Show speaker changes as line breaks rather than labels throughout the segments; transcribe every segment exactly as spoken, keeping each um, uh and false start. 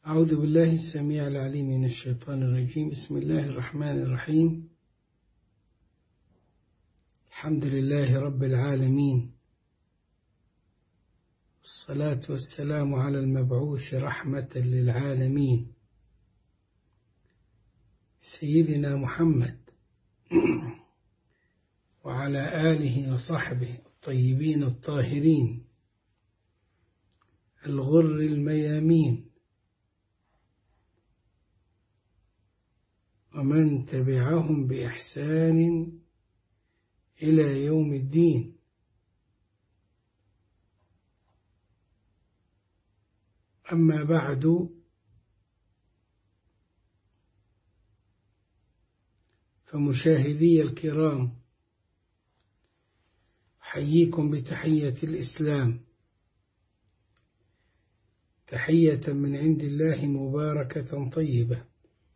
أعوذ بالله السميع العليم من الشيطان الرجيم. بسم الله الرحمن الرحيم. الحمد لله رب العالمين، والصلاة والسلام على المبعوث رحمة للعالمين سيدنا محمد وعلى آله وصحبه الطيبين الطاهرين الغر الميامين ومن تبعهم بإحسان إلى يوم الدين. أما بعد، فمشاهدي الكرام، أحييكم بتحية الإسلام، تحية من عند الله مباركة طيبة،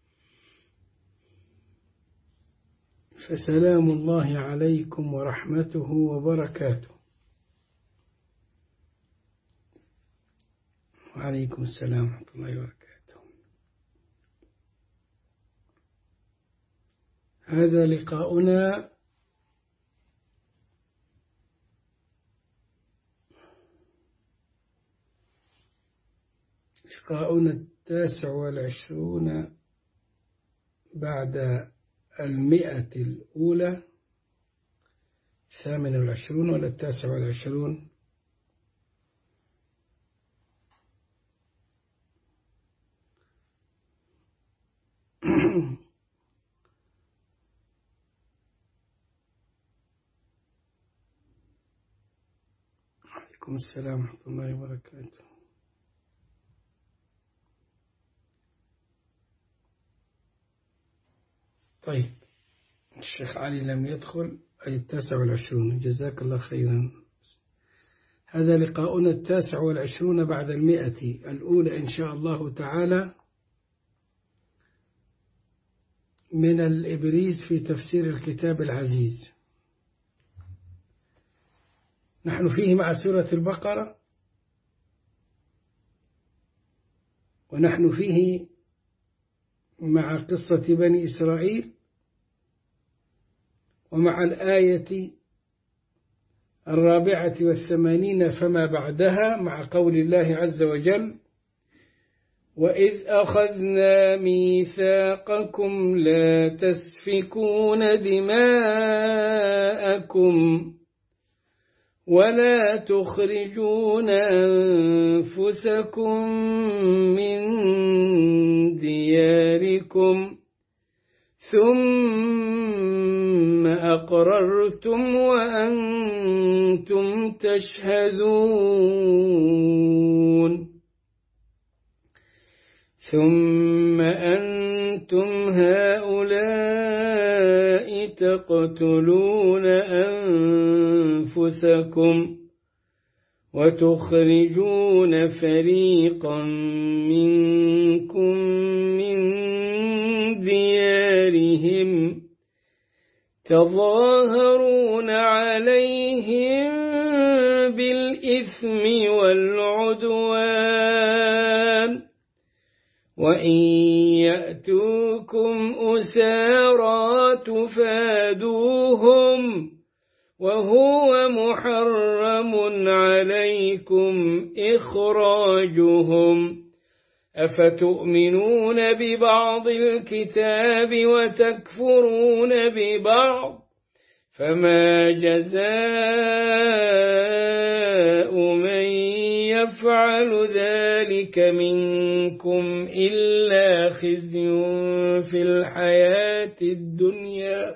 فسلام الله عليكم ورحمته وبركاته. وعليكم السلام ورحمة الله وبركاته. هذا لقاؤنا لقاؤنا التاسع والعشرون بعد المئة الأولى، الثامن والعشرون ولا التاسع والعشرون؟ عليكم السلام ورحمة الله وبركاته. طيب، الشيخ علي لم يدخل، أي التاسع والعشرون، جزاك الله خيرا. هذا لقاؤنا التاسع والعشرون بعد المئة الأولى إن شاء الله تعالى من الإبريز في تفسير الكتاب العزيز. نحن فيه مع سورة البقرة، ونحن فيه مع قصة بني إسرائيل، ومع الآية الرابعة والثمانين فما بعدها، مع قول الله عز وجل: وإذ أخذنا ميثاقكم لا تسفكون دماءكم ولا تخرجون أنفسكم من دياركم ثم أقررتم وأنتم تشهدون ثم أنتم هؤلاء تقتلون أنفسكم وتخرجون فريقا منكم من ديارهم تظاهرون عليهم بالإثم والعدوان وإن يأتوكم أسارى تفادوهم وهو محرم عليكم إخراجهم أفتؤمنون ببعض الكتاب وتكفرون ببعض فما جزاء من يفعل ذلك منكم إلا خزي في الحياة الدنيا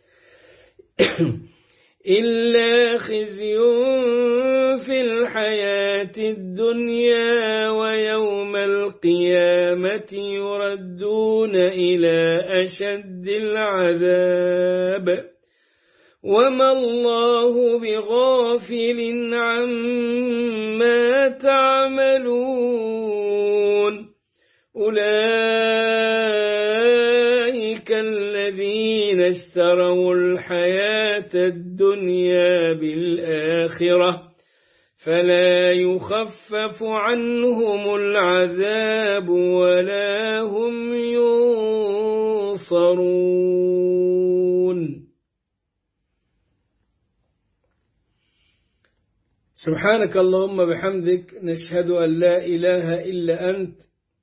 إلا خزي في الحياة الدنيا ويوم القيامة يردون إلى أشد العذاب وما الله بغافل عما تعملون أولئك الذين اشتروا الحياة الدنيا بالآخرة فلا يخفف عنهم العذاب ولا هم ينصرون. سبحانك اللهم بحمدك، نشهد أن لا إله إلا أنت،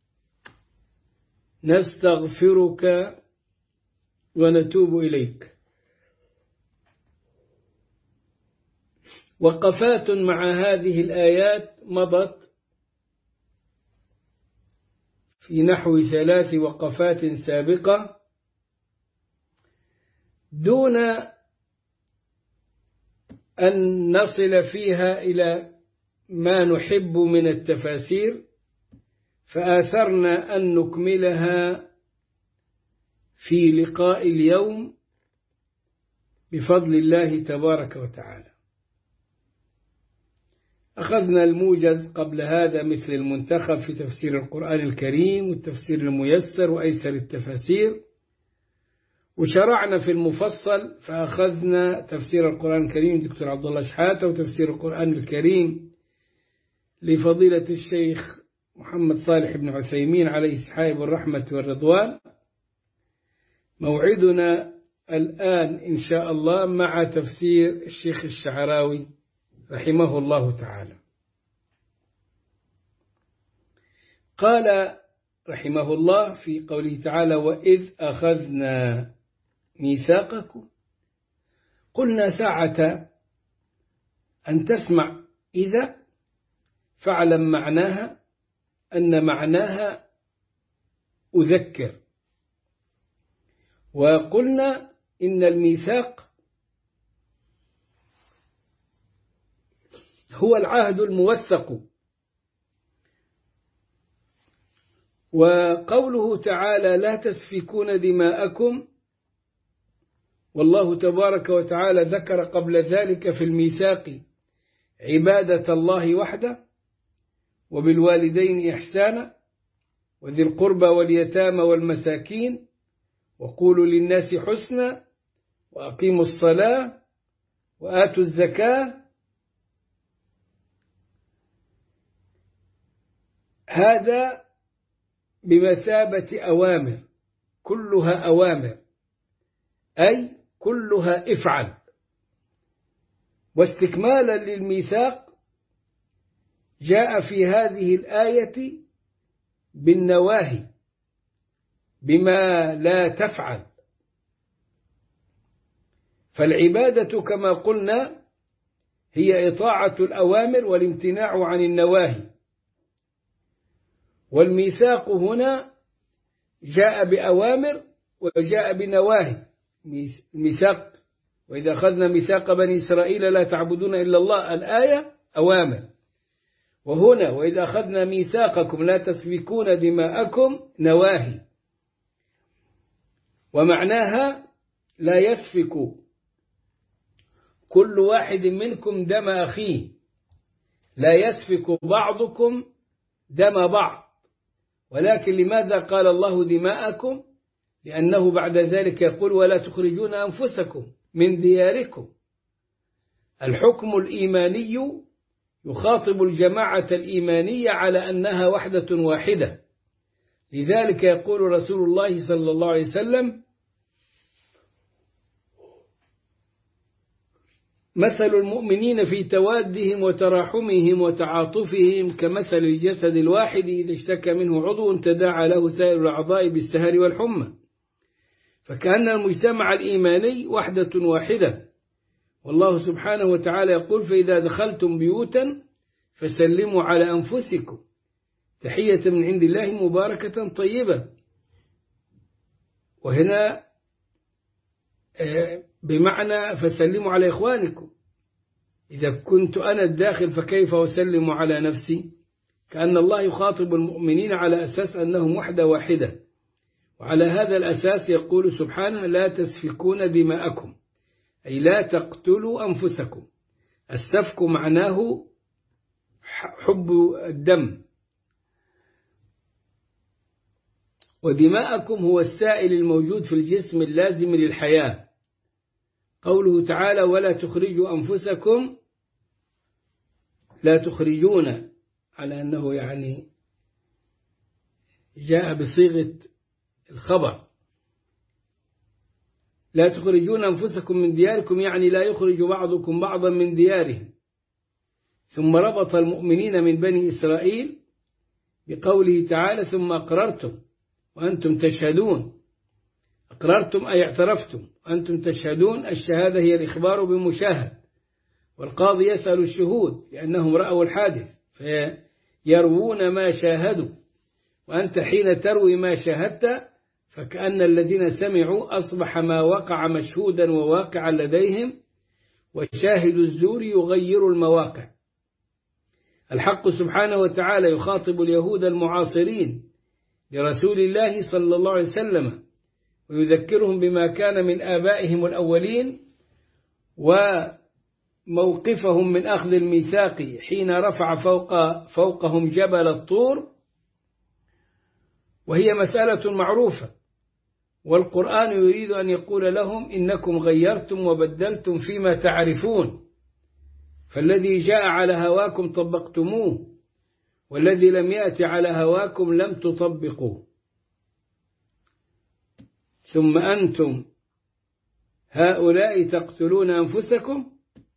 نستغفرك ونتوب إليك. وقفات مع هذه الآيات مضت في نحو ثلاث وقفات سابقة دون أن نصل فيها إلى ما نحب من التفاسير، فآثرنا أن نكملها في لقاء اليوم بفضل الله تبارك وتعالى. أخذنا الموجز قبل هذا مثل المنتخب في تفسير القرآن الكريم والتفسير الميسر وأيسر التفاسير، وشرعنا في المفصل فأخذنا تفسير القرآن الكريم دكتور عبد الله شحاتة، وتفسير القرآن الكريم لفضيلة الشيخ محمد صالح بن عثيمين عليه سحائب الرحمة والرضوان. موعدنا الآن إن شاء الله مع تفسير الشيخ الشعراوي رحمه الله تعالى. قال رحمه الله في قوله تعالى: وإذ أخذنا ميثاقكم. قلنا ساعة أن تسمع إذا فاعلم معناها أن معناها أذكر، وقلنا إن الميثاق هو العهد الموثق. وقوله تعالى: لا تسفكون دماءكم، والله تبارك وتعالى ذكر قبل ذلك في الميثاق عبادة الله وحده، وبالوالدين إحسانا، وذي القربى واليتامى والمساكين، وقولوا للناس حسنا، وأقيموا الصلاة وآتوا الزكاة. هذا بمثابة أوامر، كلها أوامر، أي كلها افعل. واستكمالا للميثاق جاء في هذه الآية بالنواهي بما لا تفعل. فالعبادة كما قلنا هي إطاعة الأوامر والامتناع عن النواهي، والميثاق هنا جاء بأوامر وجاء بنواهي. الميثاق: وإذا أخذنا ميثاق بني إسرائيل لا تعبدون إلا الله، الآية أوامر. وهنا وإذا أخذنا ميثاقكم لا تسفكون دماءكم، نواهي. ومعناها لا يسفك كل واحد منكم دم أخيه، لا يسفك بعضكم دم بعض. ولكن لماذا قال الله دماءكم؟ لأنه بعد ذلك يقول: ولا تخرجون أنفسكم من دياركم. الحكم الإيماني يخاطب الجماعة الإيمانية على أنها وحدة واحدة. لذلك يقول رسول الله صلى الله عليه وسلم: مثل المؤمنين في توادهم وتراحمهم وتعاطفهم كمثل الجسد الواحد إذا اشتكى منه عضو تداعى له سائر الأعضاء بالسهر والحمى. فكأن المجتمع الإيماني وحدة واحدة. والله سبحانه وتعالى يقول: فإذا دخلتم بيوتا فسلموا على أنفسكم تحية من عند الله مباركة طيبة. وهنا بمعنى فسلموا على إخوانكم. إذا كنت أنا الداخل فكيف أسلم على نفسي؟ كأن الله يخاطب المؤمنين على أساس أنهم وحدة واحدة. وعلى هذا الأساس يقول سبحانه: لا تسفكون دماءكم، أي لا تقتلوا أنفسكم. السفك معناه حب الدم، ودماءكم هو السائل الموجود في الجسم اللازم للحياة. قوله تعالى: ولا تخرجوا أنفسكم لا تخرجون على أنه يعني جاء بصيغة الخبر، لا تخرجون أنفسكم من دياركم يعني لا يخرج بعضكم بعضا من ديارهم. ثم ربط المؤمنين من بني إسرائيل بقوله تعالى ثم أقررتم وأنتم تشهدون. أقررتم أي اعترفتم، أنتم تشهدون. الشهادة هي الإخبار بمشاهد، والقاضي يسأل الشهود لأنهم رأوا الحادث فيروون ما شاهدوا، وأنت حين تروي ما شاهدت فكأن الذين سمعوا أصبح ما وقع مشهودا وواقعا لديهم، والشاهد الزور يغير المواقع. الحق سبحانه وتعالى يخاطب اليهود المعاصرين لرسول الله صلى الله عليه وسلم ويذكرهم بما كان من آبائهم الأولين وموقفهم من أخذ الميثاق حين رفع فوق فوقهم جبل الطور، وهي مسألة معروفة. والقرآن يريد أن يقول لهم إنكم غيرتم وبدلتم فيما تعرفون، فالذي جاء على هواكم طبقتموه، والذي لم يأتي على هواكم لم تطبقوه. ثم أنتم هؤلاء تقتلون أنفسكم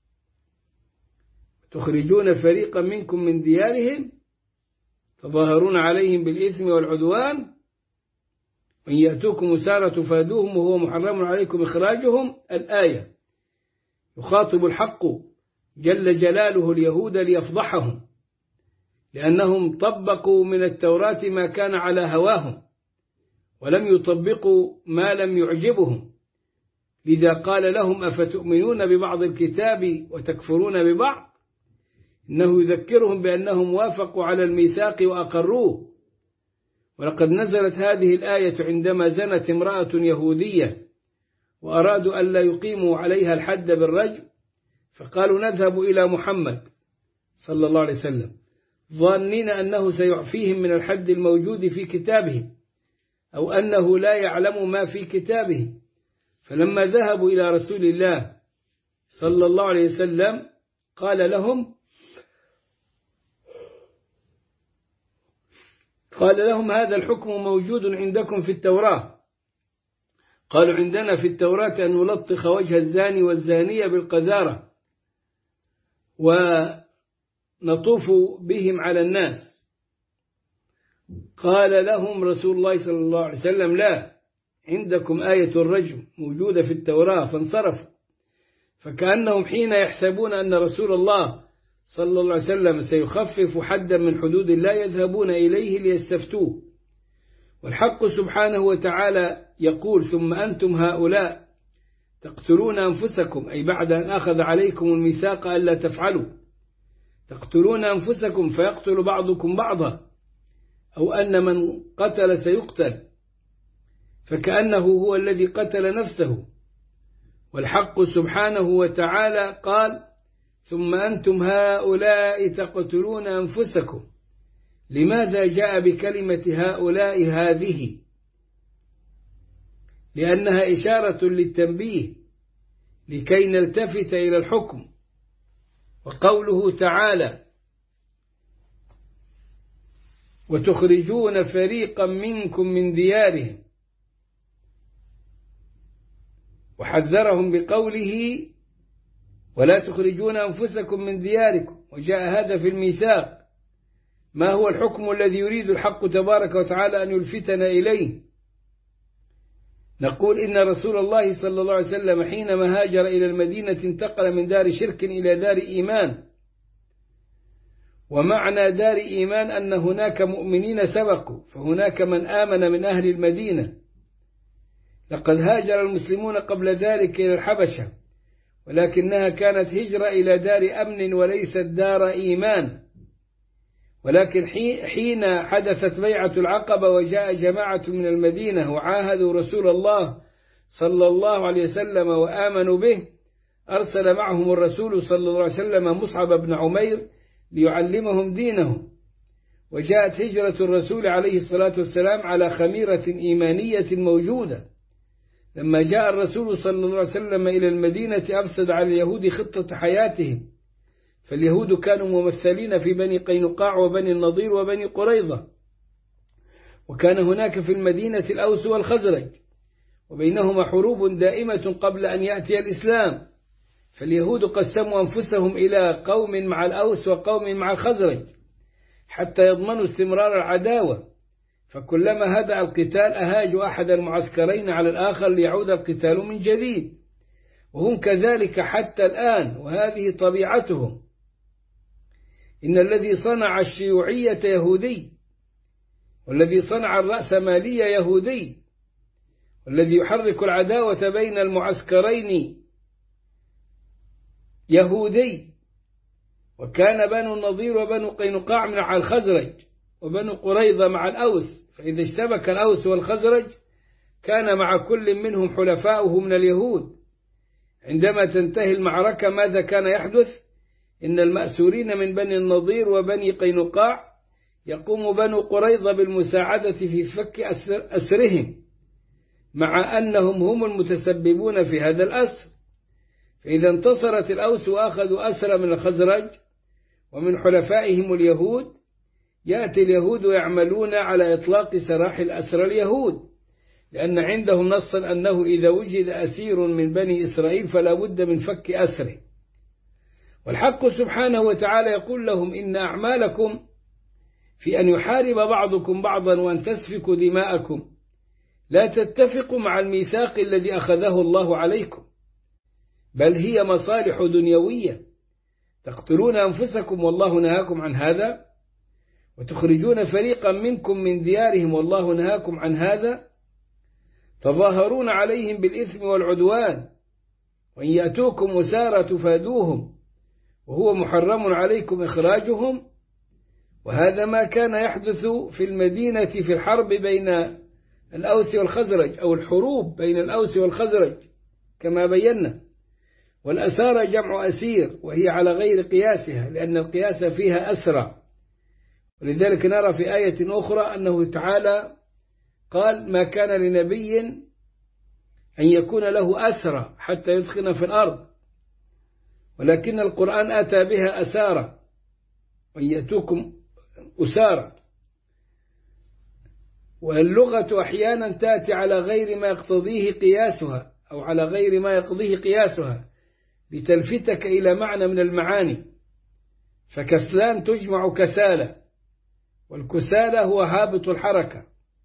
تخرجون فريقا منكم من ديارهم تظاهرون عليهم بالإثم والعدوان وإن يأتوكم أسارى تفادوهم وهو محرم عليكم إخراجهم. الآية يخاطب الحق جل جلاله اليهود ليفضحهم، لأنهم طبقوا من التوراة ما كان على هواهم ولم يطبقوا ما لم يعجبهم، لذا قال لهم أفتؤمنون ببعض الكتاب وتكفرون ببعض. إنه يذكرهم بأنهم وافقوا على الميثاق وأقروه. ولقد نزلت هذه الآية عندما زنت امرأة يهودية وأرادوا أن لا يقيموا عليها الحد بالرجم، فقالوا نذهب إلى محمد صلى الله عليه وسلم ظانين أنه سيعفيهم من الحد الموجود في كتابه أو أنه لا يعلم ما في كتابه. فلما ذهبوا إلى رسول الله صلى الله عليه وسلم قال لهم قال لهم هذا الحكم موجود عندكم في التوراة. قالوا عندنا في التوراة أن نلطخ وجه الزاني والزانية بالقذارة ونطوف بهم على الناس. قال لهم رسول الله صلى الله عليه وسلم لا، عندكم آية الرجم موجودة في التوراة. فانصرفوا، فكأنهم حين يحسبون أن رسول الله صلى الله عليه وسلم سيخفف حدا من حدود الله يذهبون إليه ليستفتوه. والحق سبحانه وتعالى يقول ثم أنتم هؤلاء تقتلون أنفسكم، أي بعد أن أخذ عليكم الميثاق ألا تفعلوا، تقتلون أنفسكم فيقتل بعضكم بعضا، أو أن من قتل سيقتل، فكأنه هو الذي قتل نفسه. والحق سبحانه وتعالى قال ثم أنتم هؤلاء تقتلون أنفسكم. لماذا جاء بكلمة هؤلاء هذه؟ لأنها إشارة للتنبيه لكي نلتفت إلى الحكم. وقوله تعالى وتخرجون فريقا منكم من ديارهم، وحذرهم بقوله ولا تخرجون أنفسكم من دياركم، وجاء هذا في الميثاق. ما هو الحكم الذي يريد الحق تبارك وتعالى أن يلفتنا إليه؟ نقول إن رسول الله صلى الله عليه وسلم حينما هاجر إلى المدينة انتقل من دار شرك إلى دار إيمان، ومعنى دار إيمان أن هناك مؤمنين سبقوا، فهناك من آمن من أهل المدينة. لقد هاجر المسلمون قبل ذلك إلى الحبشة، ولكنها كانت هجرة إلى دار أمن وليست دار إيمان. ولكن حين حدثت بيعة العقبة وجاء جماعة من المدينة وعاهدوا رسول الله صلى الله عليه وسلم وآمنوا به، أرسل معهم الرسول صلى الله عليه وسلم مصعب بن عمير ليعلمهم دينهم. وجاءت هجرة الرسول عليه الصلاة والسلام على خميرة إيمانية موجودة. لما جاء الرسول صلى الله عليه وسلم إلى المدينة أفسد على اليهود خطة حياتهم، فاليهود كانوا ممثلين في بني قينقاع وبني النضير وبني قريظة، وكان هناك في المدينة الأوس والخزرج، وبينهما حروب دائمة قبل أن يأتي الإسلام. فاليهود قسموا أنفسهم إلى قوم مع الأوس وقوم مع الخزرج حتى يضمنوا استمرار العداوة، فكلما هدأ القتال أهاجوا أحد المعسكرين على الآخر ليعود القتال من جديد، وهم كذلك حتى الآن، وهذه طبيعتهم. إن الذي صنع الشيوعية يهودي، والذي صنع الرأسمالية يهودي، والذي يحرك العداوة بين المعسكرين يهودي. وكان بنو النضير وبنو قينقاع مع الخزرج، وبنو قريظة مع الأوس، فإذا اشتبك الأوس والخزرج كان مع كل منهم حلفاؤه من اليهود. عندما تنتهي المعركة ماذا كان يحدث؟ إن المأسورين من بني النضير وبني قينقاع يقوم بنو قريظة بالمساعدة في فك أسر أسرهم، مع أنهم هم المتسببون في هذا الأسر. فإذا انتصرت الأوس وأخذوا أسر من الخزرج ومن حلفائهم اليهود، يأتي اليهود يعملون على إطلاق سراح الأسر اليهود، لأن عندهم نصا أنه إذا وجد أسير من بني إسرائيل فلا بد من فك أسره. والحق سبحانه وتعالى يقول لهم: إن أعمالكم في أن يحارب بعضكم بعضا وأن تسفكوا دماءكم لا تتفق مع الميثاق الذي أخذه الله عليكم، بل هي مصالح دنيوية، تقتلون أنفسكم والله نهاكم عن هذا، وتخرجون فريقا منكم من ديارهم والله نهاكم عن هذا، تظاهرون عليهم بالإثم والعدوان، وإن يأتوكم أسارى تفادوهم وهو محرم عليكم إخراجهم. وهذا ما كان يحدث في المدينة في الحرب بين الأوس والخزرج، أو الحروب بين الأوس والخزرج كما بينا. والأسارة جمع أسير، وهي على غير قياسها، لأن القياس فيها أسرى. ولذلك نرى في آية أخرى أنه تعالى قال: ما كان لنبي أن يكون له أسرى حتى يثخن في الأرض، ولكن القرآن أتى بها أسارة، وأن يأتوكم أسارة. واللغة أحيانا تأتي على غير ما يقتضيه قياسها، أو على غير ما يقضيه قياسها، لتلفتك إلى معنى من المعاني. فكسلان تجمع كسالة، والكسالة هو هابط الحركة.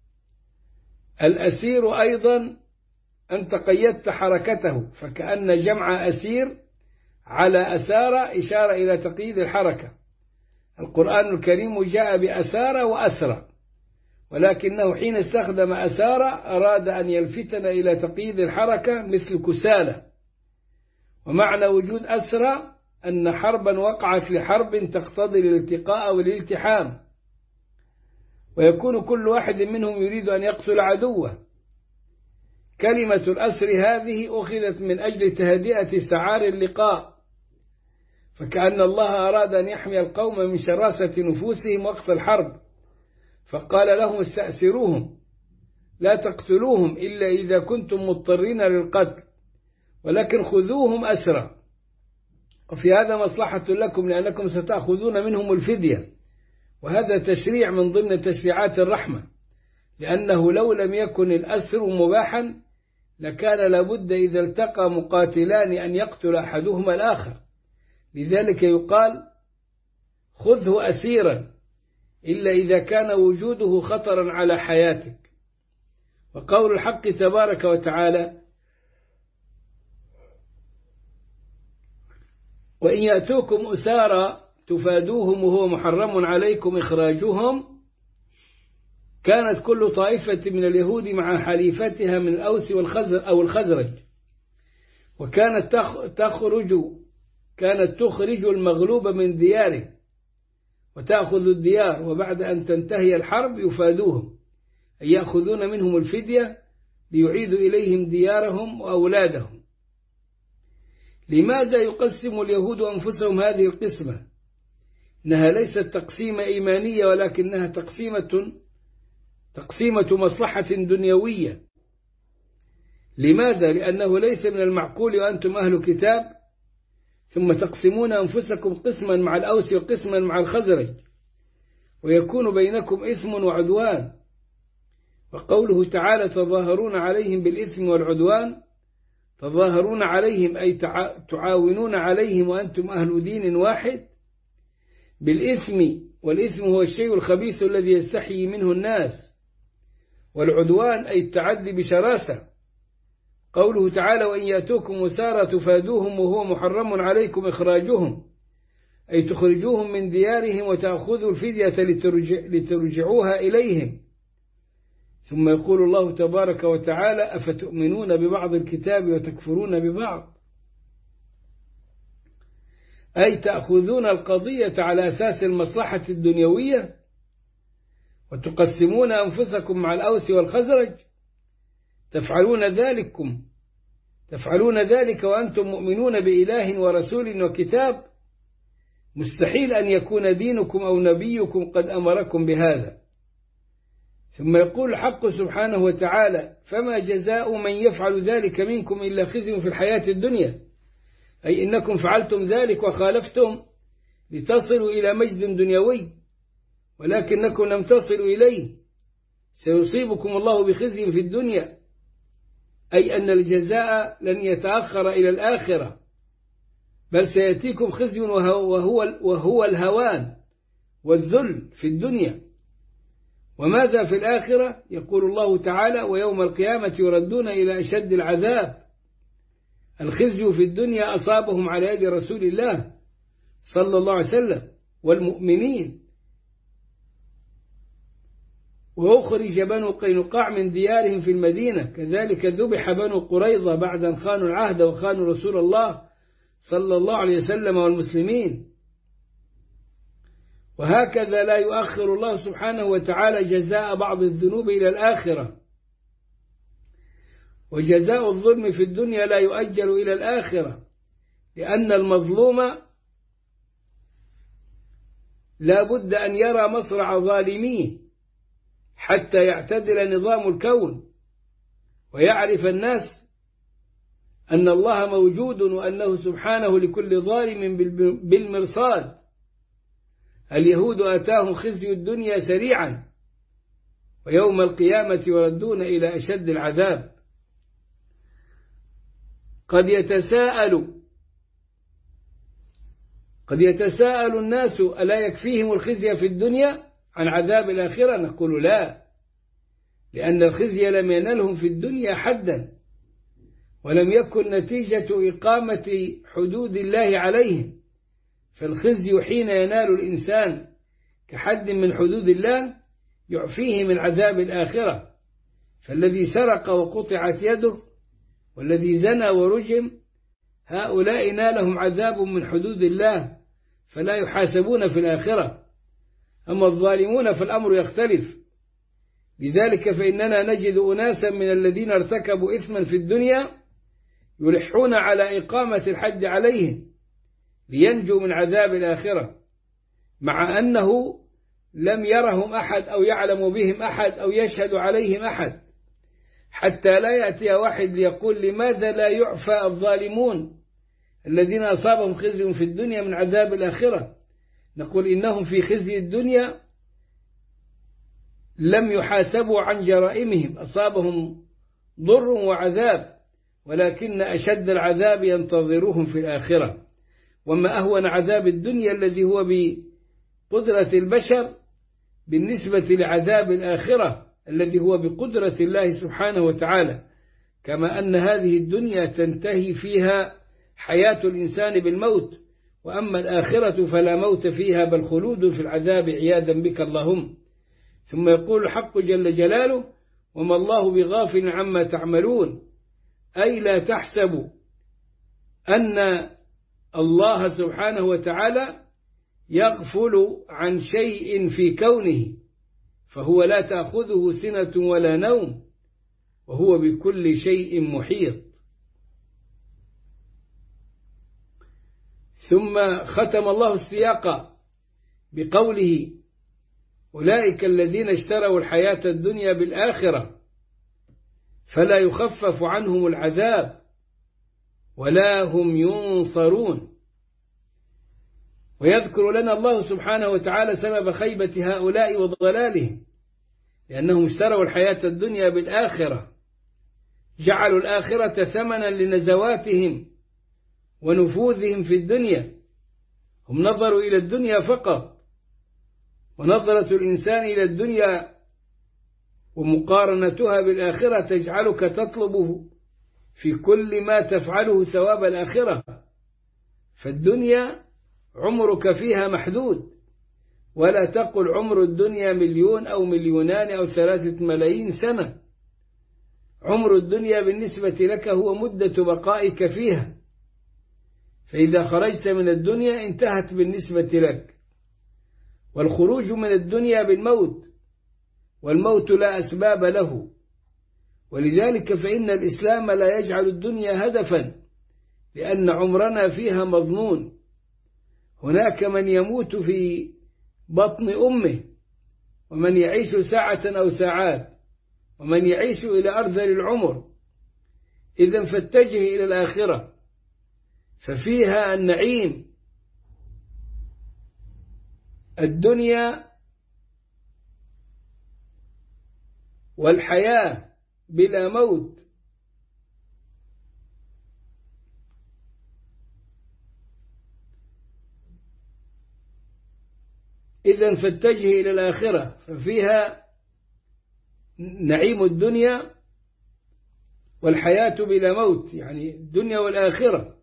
الأسير أيضا أنت قيدت حركته، فكأن جمع أسير على أسارة إشارة إلى تقييد الحركة. القرآن الكريم جاء بأسارة وأسرى، ولكنه حين استخدم أسارة أراد أن يلفتنا إلى تقييد الحركة مثل كسالة. ومعنى وجود أسرى أن حربا وقعت لحرب تقتضي الالتقاء والالتحام، ويكون كل واحد منهم يريد أن يقتل عدوه. كلمة الأسر هذه أخذت من أجل تهدئة سعار اللقاء، فكأن الله أراد أن يحمي القوم من شراسة نفوسهم وقت الحرب، فقال لهم: استأسروهم، لا تقتلوهم إلا إذا كنتم مضطرين للقتل، ولكن خذوهم أسرى، وفي هذا مصلحة لكم لأنكم ستأخذون منهم الفدية. وهذا تشريع من ضمن تشريعات الرحمة، لأنه لو لم يكن الأسر مباحا لكان لابد إذا التقى مقاتلان أن يقتل أحدهما الآخر. لذلك يقال: خذه أسيرا إلا إذا كان وجوده خطرا على حياتك. وقول الحق تبارك وتعالى: وإن يأتوكم أسارى تفادوهم وهو محرم عليكم إخراجهم، كانت كل طائفة من اليهود مع حليفتها من الأوس والخزر أو الخزرج، وكانت تخرج كانت تخرج المغلوب من دياره وتأخذ الديار، وبعد أن تنتهي الحرب يفادوهم، أي يأخذون منهم الفدية ليعيدوا إليهم ديارهم وأولادهم. لماذا يقسم اليهود أنفسهم هذه القسمة؟ إنها ليست تقسيمة إيمانية، ولكنها تقسيمة تقسيمة مصلحة دنيوية. لماذا؟ لأنه ليس من المعقول وأنتم أهل كتاب ثم تقسمون أنفسكم قسما مع الأوس وقسما مع الخزرج ويكون بينكم إثم وعدوان. وقوله تعالى تظاهرون عليهم بالإثم والعدوان، تظاهرون عليهم أي تعاونون عليهم وأنتم أهل دين واحد بالإثم، والإثم هو الشيء الخبيث الذي يستحيي منه الناس، والعدوان أي التعدي بشراسة. قوله تعالى وإن يأتوكم وسارى تفادوهم وهو محرم عليكم إخراجهم، أي تخرجوهم من ديارهم وتأخذوا الفدية لترجع لترجعوها إليهم. ثم يقول الله تبارك وتعالى أفتؤمنون ببعض الكتاب وتكفرون ببعض، أي تأخذون القضية على أساس المصلحة الدنيوية وتقسمون أنفسكم مع الأوس والخزرج. تفعلون ذلكم تفعلون ذلك وأنتم مؤمنون بإله ورسول وكتاب، مستحيل أن يكون دينكم أو نبيكم قد أمركم بهذا. ثم يقول الحق سبحانه وتعالى فما جزاء من يفعل ذلك منكم إلا خزي في الحياة الدنيا، أي إنكم فعلتم ذلك وخالفتم لتصلوا إلى مجد دنيوي ولكنكم لم تصلوا إليه، سيصيبكم الله بخزي في الدنيا، أي أن الجزاء لن يتأخر إلى الآخرة، بل سيأتيكم خزي وهو, وهو, وهو الهوان والذل في الدنيا. وماذا في الآخرة؟ يقول الله تعالى ويوم القيامة يردون إلى أشد العذاب. الخزي في الدنيا أصابهم على يد رسول الله صلى الله عليه وسلم والمؤمنين. وأخرج بنو قينقاع من ديارهم في المدينة، كذلك ذبح بنو قريظة بعد أن خانوا العهد وخانوا رسول الله صلى الله عليه وسلم والمسلمين. وهكذا لا يؤخر الله سبحانه وتعالى جزاء بعض الذنوب إلى الآخرة، وجزاء الظلم في الدنيا لا يؤجل إلى الآخرة، لأن المظلوم لا بد أن يرى مصرع ظالميه حتى يعتدل نظام الكون ويعرف الناس أن الله موجود وأنه سبحانه لكل ظالم بالمرصاد. اليهود آتاهم خزي الدنيا سريعا ويوم القيامة يردون إلى أشد العذاب. قد يتساءل قد يتساءل الناس ألا يكفيهم الخزي في الدنيا عن عذاب الآخرة؟ نقول لا، لأن الخزي لم ينلهم في الدنيا حدا، ولم يكن نتيجة إقامة حدود الله عليهم. فالخزي حين ينال الإنسان كحد من حدود الله يعفيه من عذاب الآخرة. فالذي سرق وقطعت يده والذي زنى ورجم هؤلاء نالهم عذاب من حدود الله فلا يحاسبون في الآخرة. أما الظالمون فالأمر يختلف. لذلك فإننا نجد أناسا من الذين ارتكبوا إثما في الدنيا يلحون على إقامة الحد عليهم لينجوا من عذاب الآخرة، مع أنه لم يرهم أحد أو يعلم بهم أحد أو يشهد عليهم أحد، حتى لا يأتي واحد ليقول لماذا لا يعفى الظالمون الذين أصابهم خزي في الدنيا من عذاب الآخرة؟ نقول إنهم في خزي الدنيا لم يحاسبوا عن جرائمهم، أصابهم ضر وعذاب، ولكن أشد العذاب ينتظرهم في الآخرة. وما أهون عذاب الدنيا الذي هو بقدرة البشر بالنسبة لعذاب الآخرة الذي هو بقدرة الله سبحانه وتعالى، كما أن هذه الدنيا تنتهي فيها حياة الإنسان بالموت، وأما الآخرة فلا موت فيها بل خلود في العذاب عياذا بك اللهم. ثم يقول الحق جل جلاله وما الله بغافل عما تعملون، أي لا تحسبوا أن الله سبحانه وتعالى يغفل عن شيء في كونه، فهو لا تأخذه سنة ولا نوم وهو بكل شيء محيط. ثم ختم الله السياق بقوله أولئك الذين اشتروا الحياة الدنيا بالآخرة فلا يخفف عنهم العذاب ولا هم ينصرون. ويذكر لنا الله سبحانه وتعالى سبب خيبة هؤلاء وضلالهم، لأنهم اشتروا الحياة الدنيا بالآخرة، جعلوا الآخرة ثمنا لنزواتهم ونفوذهم في الدنيا. هم نظروا إلى الدنيا فقط، ونظرة الإنسان إلى الدنيا ومقارنتها بالآخرة تجعلك تطلب في كل ما تفعله ثواب الآخرة، فالدنيا عمرك فيها محدود، ولا تقل عمر الدنيا مليون أو مليونان أو ثلاثة ملايين سنة. عمر الدنيا بالنسبة لك هو مدة بقائك فيها، فإذا خرجت من الدنيا انتهت بالنسبة لك. والخروج من الدنيا بالموت، والموت لا أسباب له، ولذلك فإن الإسلام لا يجعل الدنيا هدفا، لأن عمرنا فيها مضمون. هناك من يموت في بطن أمه، ومن يعيش ساعة أو ساعات، ومن يعيش إلى أرذل العمر. إذن فاتجه إلى الآخرة، ففيها النعيم. الدنيا والحياة بلا موت. إذن فاتجه إلى الآخرة، ففيها نعيم الدنيا والحياة بلا موت، يعني الدنيا والآخرة.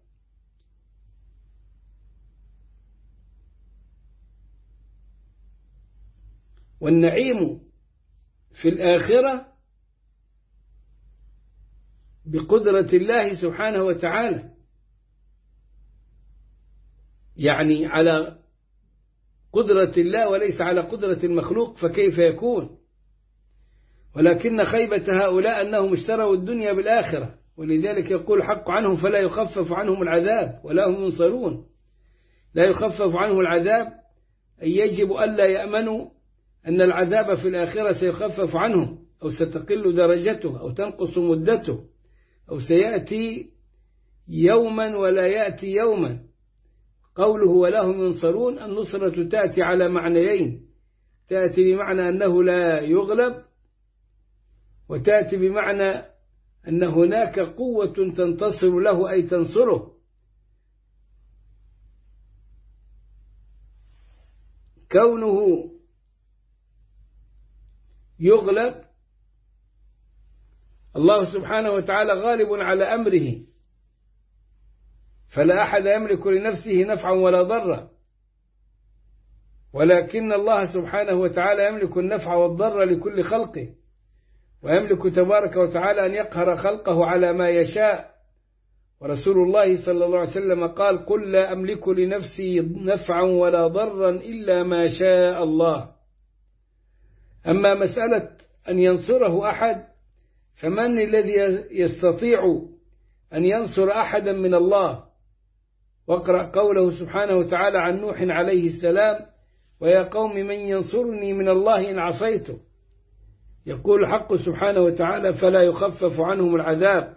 والنعيم في الآخرة بقدرة الله سبحانه وتعالى، يعني على قدرة الله وليس على قدرة المخلوق، فكيف يكون؟ ولكن خيبة هؤلاء أنهم اشتروا الدنيا بالآخرة، ولذلك يقول الحق عنهم فلا يخفف عنهم العذاب ولا هم ينصرون. لا يخفف عنهم العذاب أي يجب ألا يأمنوا أن العذاب في الآخرة سيخفف عنهم، أو ستقل درجته، أو تنقص مدته، أو سيأتي يوما ولا يأتي يوما. قوله ولا هم ينصرون، النصرة تأتي على معنيين: تأتي بمعنى أنه لا يغلب، وتأتي بمعنى أن هناك قوة تنتصر له أي تنصره. كونه يغلب، الله سبحانه وتعالى غالب على أمره، فلا أحد يملك لنفسه نفعا ولا ضرا، ولكن الله سبحانه وتعالى يملك النفع والضر لكل خلقه، ويملك تبارك وتعالى أن يقهر خلقه على ما يشاء. ورسول الله صلى الله عليه وسلم قال: قل لا أملك لنفسي نفعا ولا ضرا إلا ما شاء الله. أما مسألة أن ينصره أحد، فمن الذي يستطيع أن ينصر أحدا من الله؟ واقرأ قوله سبحانه وتعالى عن نوح عليه السلام: ويا قوم من ينصرني من الله إن عصيته. يقول الحق سبحانه وتعالى: فلا يخفف عنهم العذاب.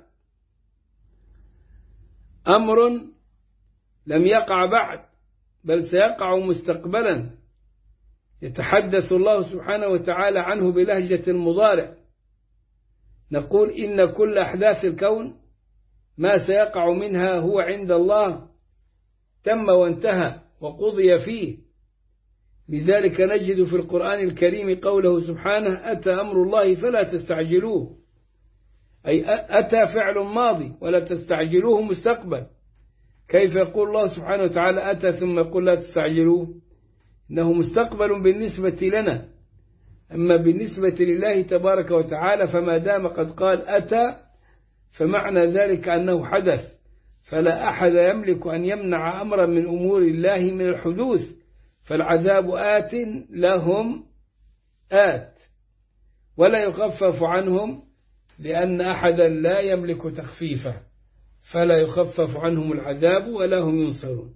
أمر لم يقع بعد، بل سيقع مستقبلا، يتحدث الله سبحانه وتعالى عنه بلهجة المضارع. نقول إن كل أحداث الكون ما سيقع منها هو عند الله تم وانتهى وقضي فيه. لذلك نجد في القرآن الكريم قوله سبحانه: أتى أمر الله فلا تستعجلوه، أي أتى فعل ماضي ولا تستعجلوه مستقبل. كيف يقول الله سبحانه وتعالى أتى ثم يقول لا تستعجلوه؟ إنه مستقبل بالنسبة لنا، أما بالنسبة لله تبارك وتعالى فما دام قد قال أتى فمعنى ذلك أنه حدث، فلا أحد يملك أن يمنع أمرا من أمور الله من الحدوث. فالعذاب آت لهم آت، ولا يخفف عنهم، لأن أحدا لا يملك تخفيفه، فلا يخفف عنهم العذاب ولا هم ينصرون.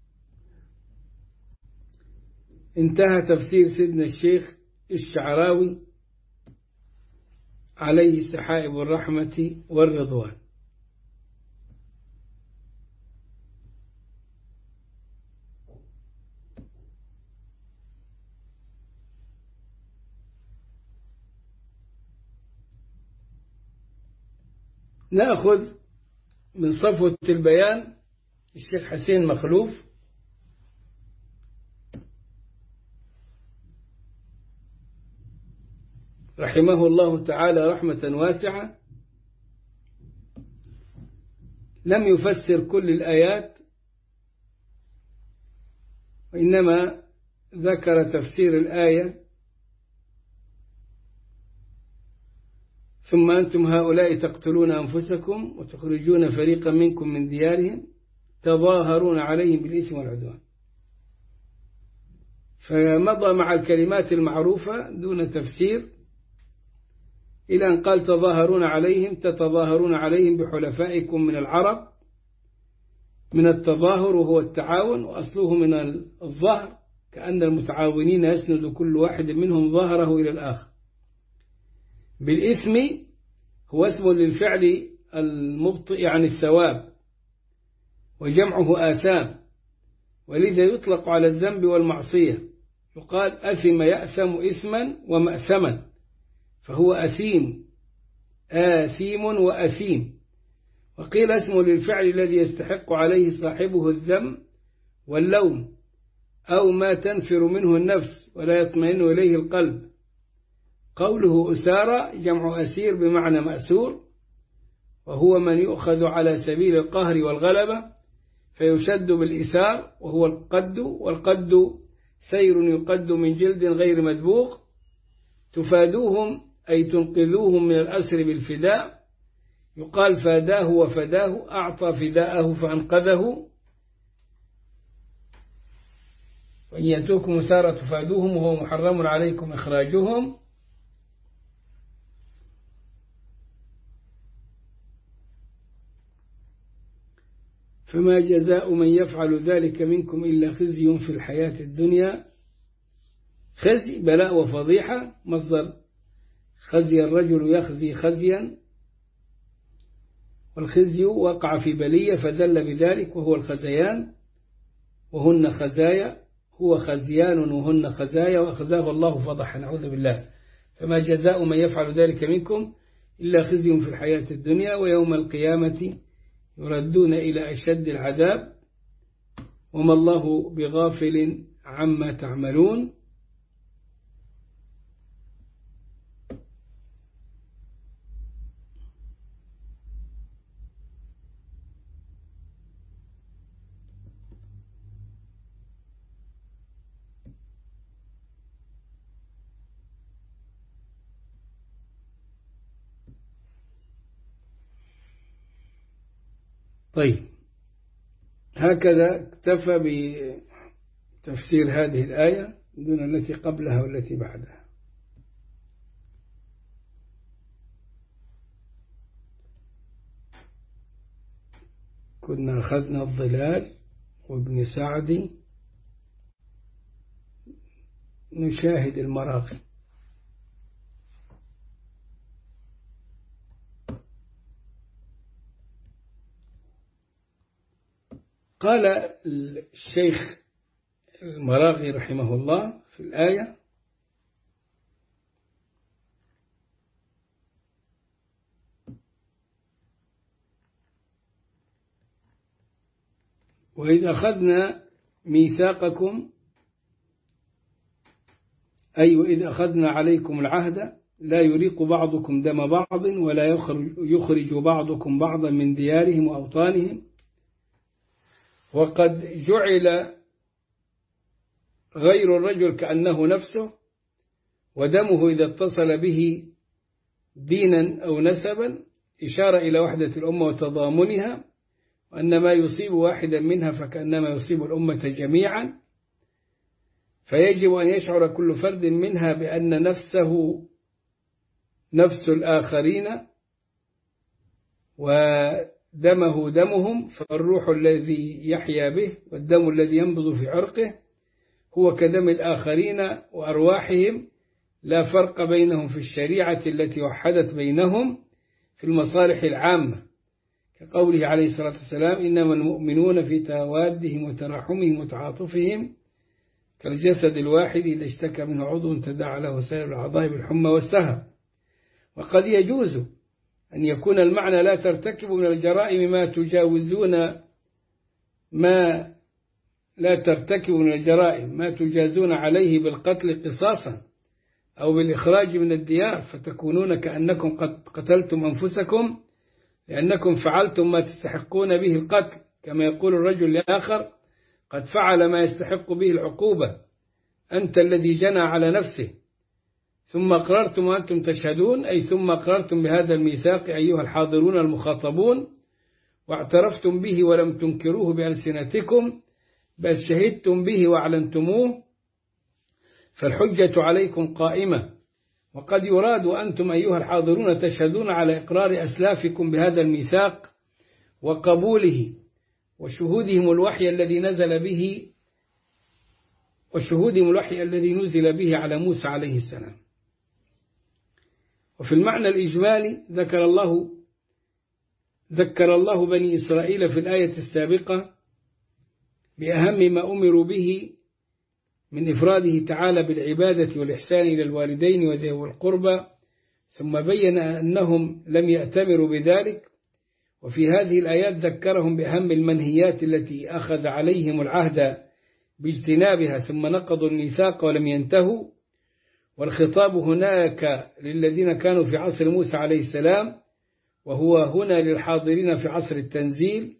انتهى تفسير سيدنا الشيخ الشعراوي عليه سحائب الرحمة والرضوان. نأخذ من صفوة البيان الشيخ حسين مخلوف رحمه الله تعالى رحمة واسعة. لم يفسر كل الآيات، وإنما ذكر تفسير الآية: ثم أنتم هؤلاء تقتلون أنفسكم وتخرجون فريقا منكم من ديارهم تظاهرون عليهم بالإثم والعدوان. فمضى مع الكلمات المعروفة دون تفسير إلى أن قال: تظاهرون عليهم، تتظاهرون عليهم بحلفائكم من العرب، من التظاهر وهو التعاون، وأصله من الظهر، كأن المتعاونين يسند كل واحد منهم ظهره إلى الآخر. بالإثم هو اسم للفعل المبطئ عن الثواب، وجمعه آثام، ولذا يطلق على الذنب والمعصية. يقال أثم يأثم إثما ومأثما، فهو أثيم، آثيم وأثيم. وقيل اسم للفعل الذي يستحق عليه صاحبه الذم واللوم، أو ما تنفر منه النفس ولا يطمئن إليه القلب. قوله أسارى جمع أسير بمعنى مأسور، وهو من يؤخذ على سبيل القهر والغلبة فيشد بالإسار، وهو القد، والقد سير يقد من جلد غير مدبوغ. تفادوهم أي تنقذوهم من الأسر بالفداء. يقال فاداه وفداه، أعطى فداءه فأنقذه. وإن يأتوكم أسارى تفادوهم وهو محرم عليكم إخراجهم. فما جزاء من يفعل ذلك منكم إلا خزي في الحياة الدنيا. خزي بلاء وفضيحة، مصدر خزي الرجل يخزي خزيا، والخزي وقع في بلية فدل بذلك، وهو الخزيان، وهن خزايا، هو خزيان وهن خزايا، وأخزاه الله فضحا، نعوذ بالله. فما جزاء من يفعل ذلك منكم إلا خزي في الحياة الدنيا، ويوم القيامة يردون إلى أشد العذاب، وما الله بغافل عما تعملون. طيب، هكذا اكتفى بتفسير هذه الآية دون التي قبلها والتي بعدها. كنا أخذنا الظلال وابن سعدي، نشاهد المراقي. قال الشيخ المراغي رحمه الله في الآية: وإذ أخذنا ميثاقكم، أي وإذ أخذنا عليكم العهد لا يريق بعضكم دم بعض ولا يخرج بعضكم بعضا من ديارهم وأوطانهم. وقد جعل غير الرجل كأنه نفسه، ودمه إذا اتصل به دينا أو نسبا إشارة إلى وحدة الأمة وتضامنها، وأن ما يصيب واحدا منها فكأنما يصيب الأمة جميعا. فيجب أن يشعر كل فرد منها بأن نفسه نفس الآخرين ودمه دمهم، فالروح الذي يحيا به والدم الذي ينبض في عرقه هو كدم الآخرين وأرواحهم، لا فرق بينهم في الشريعة التي وحدت بينهم في المصالح العامة، كقوله عليه الصلاة والسلام: إنما المؤمنون في توادهم وتراحمهم وتعاطفهم كالجسد الواحد إذا اشتكى منه عضو تداعى له سائر الأعضاء بالحمى والسهر. وقد يجوز أن يكون المعنى لا ترتكبوا من الجرائم ما تجاوزون ما لا ترتكبوا من الجرائم ما تجازون عليه بالقتل قصاصا أو بالإخراج من الديار فتكونون كأنكم قد قتلتم أنفسكم لأنكم فعلتم ما تستحقون به القتل، كما يقول الرجل لآخر قد فعل ما يستحق به العقوبة، أنت الذي جنى على نفسه، ثم أقررتم وأنتم تشهدون، أي ثم أقررتم بهذا الميثاق أيها الحاضرون المخاطبون، واعترفتم به ولم تنكروه بألسنتكم بل شهدتم به وأعلنتموه، فالحجة عليكم قائمة. وقد يراد أنتم أيها الحاضرون تشهدون على إقرار أسلافكم بهذا الميثاق وقبوله وشهودهم الوحي الذي نزل به وشهودهم الوحي الذي نزل به على موسى عليه السلام. وفي المعنى الإجمالي ذكر الله ذكر الله بني إسرائيل في الآية السابقة بأهم ما أمروا به من إفراده تعالى بالعبادة والإحسان إلى الوالدين وذوي القربى، ثم بين أنهم لم يأتمروا بذلك، وفي هذه الآيات ذكرهم بأهم المنهيات التي أخذ عليهم العهد باجتنابها ثم نقضوا الميثاق ولم ينتهوا. والخطاب هناك للذين كانوا في عصر موسى عليه السلام، وهو هنا للحاضرين في عصر التنزيل،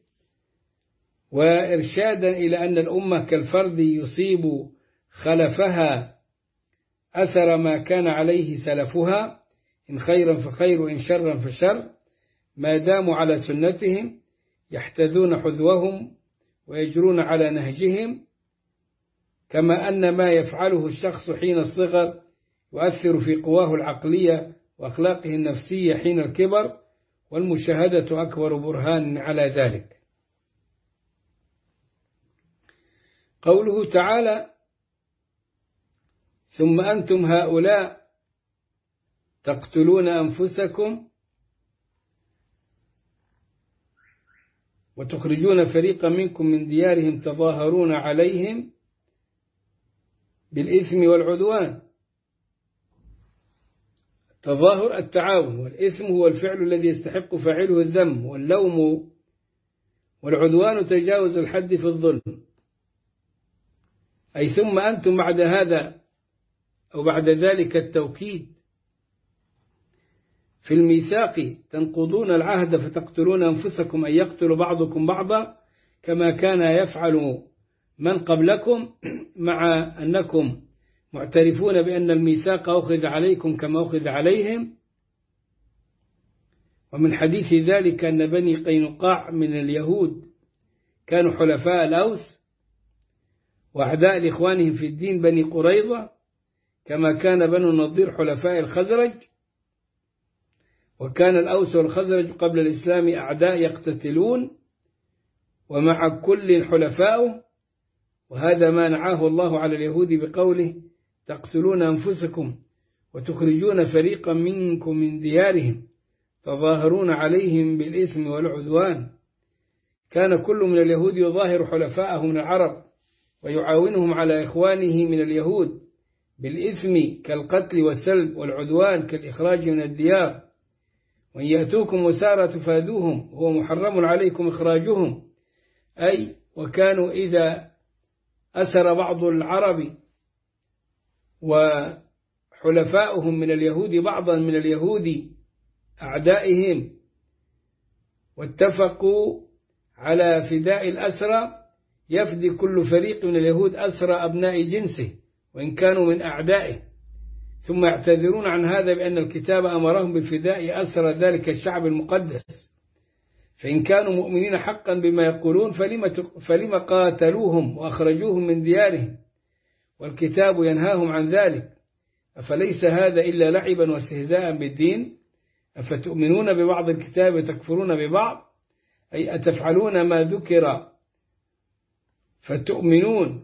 وإرشادا إلى أن الأمة كالفرد يصيب خلفها أثر ما كان عليه سلفها، إن خيرا فخير وإن شرا فشر، ما داموا على سنتهم يحتذون حذوهم ويجرون على نهجهم، كما أن ما يفعله الشخص حين الصغر يؤثر في قواه العقلية وأخلاقه النفسية حين الكبر، والمشاهدة أكبر برهان على ذلك. قوله تعالى ثم أنتم هؤلاء تقتلون أنفسكم وتخرجون فريقا منكم من ديارهم تظاهرون عليهم بالإثم والعدوان. التظاهر التعاون، والإثم هو الفعل الذي يستحق فاعله الذم واللوم، والعدوان تجاوز الحد في الظلم. أي ثم أنتم بعد هذا أو بعد ذلك التوكيد في الميثاق تنقضون العهد فتقتلون أنفسكم، أن يقتل بعضكم بعضا كما كان يفعل من قبلكم، مع أنكم معترفون بأن الميثاق أخذ عليكم كما أخذ عليهم. ومن حديث ذلك أن بني قينقاع من اليهود كانوا حلفاء الأوس وأعداء لإخوانهم في الدين بني قريظة، كما كان بنو النضير حلفاء الخزرج، وكان الأوس والخزرج قبل الإسلام أعداء يقتتلون ومع كل حلفاؤه. وهذا ما نعاه الله على اليهود بقوله تقتلون أنفسكم وتخرجون فريقا منكم من ديارهم تظاهرون عليهم بالإثم والعدوان. كان كل من اليهود يظاهر حلفاءه من العرب ويعاونهم على إخوانه من اليهود بالإثم كالقتل والسلب، والعدوان كالإخراج من الديار. وإن يأتوكم وسارى تفادوهم هو محرم عليكم إخراجهم، أي وكانوا إذا أسر بعض العرب وحلفاؤهم من اليهود بعضا من اليهود أعدائهم واتفقوا على فداء الأسرى، يفدي كل فريق من اليهود أسرى أبناء جنسه وإن كانوا من أعدائه، ثم يعتذرون عن هذا بأن الكتاب أمرهم بفداء أسرى ذلك الشعب المقدس، فإن كانوا مؤمنين حقا بما يقولون فلما قاتلوهم وأخرجوهم من ديارهم والكتاب ينهاهم عن ذلك. أفليس هذا إلا لعبا واستهزاء بالدين؟ أفتؤمنون ببعض الكتاب وتكفرون ببعض؟ أي أتفعلون ما ذكر فتؤمنون.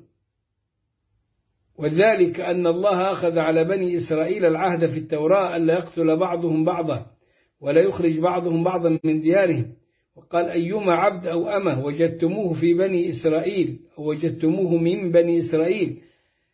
وذلك أن الله أخذ على بني إسرائيل العهد في التوراة ألا يقتل بعضهم بعضا ولا يخرج بعضهم بعضا من ديارهم، وقال أيما عبد أو أمة وجدتموه في بني إسرائيل أو وجدتموه من بني إسرائيل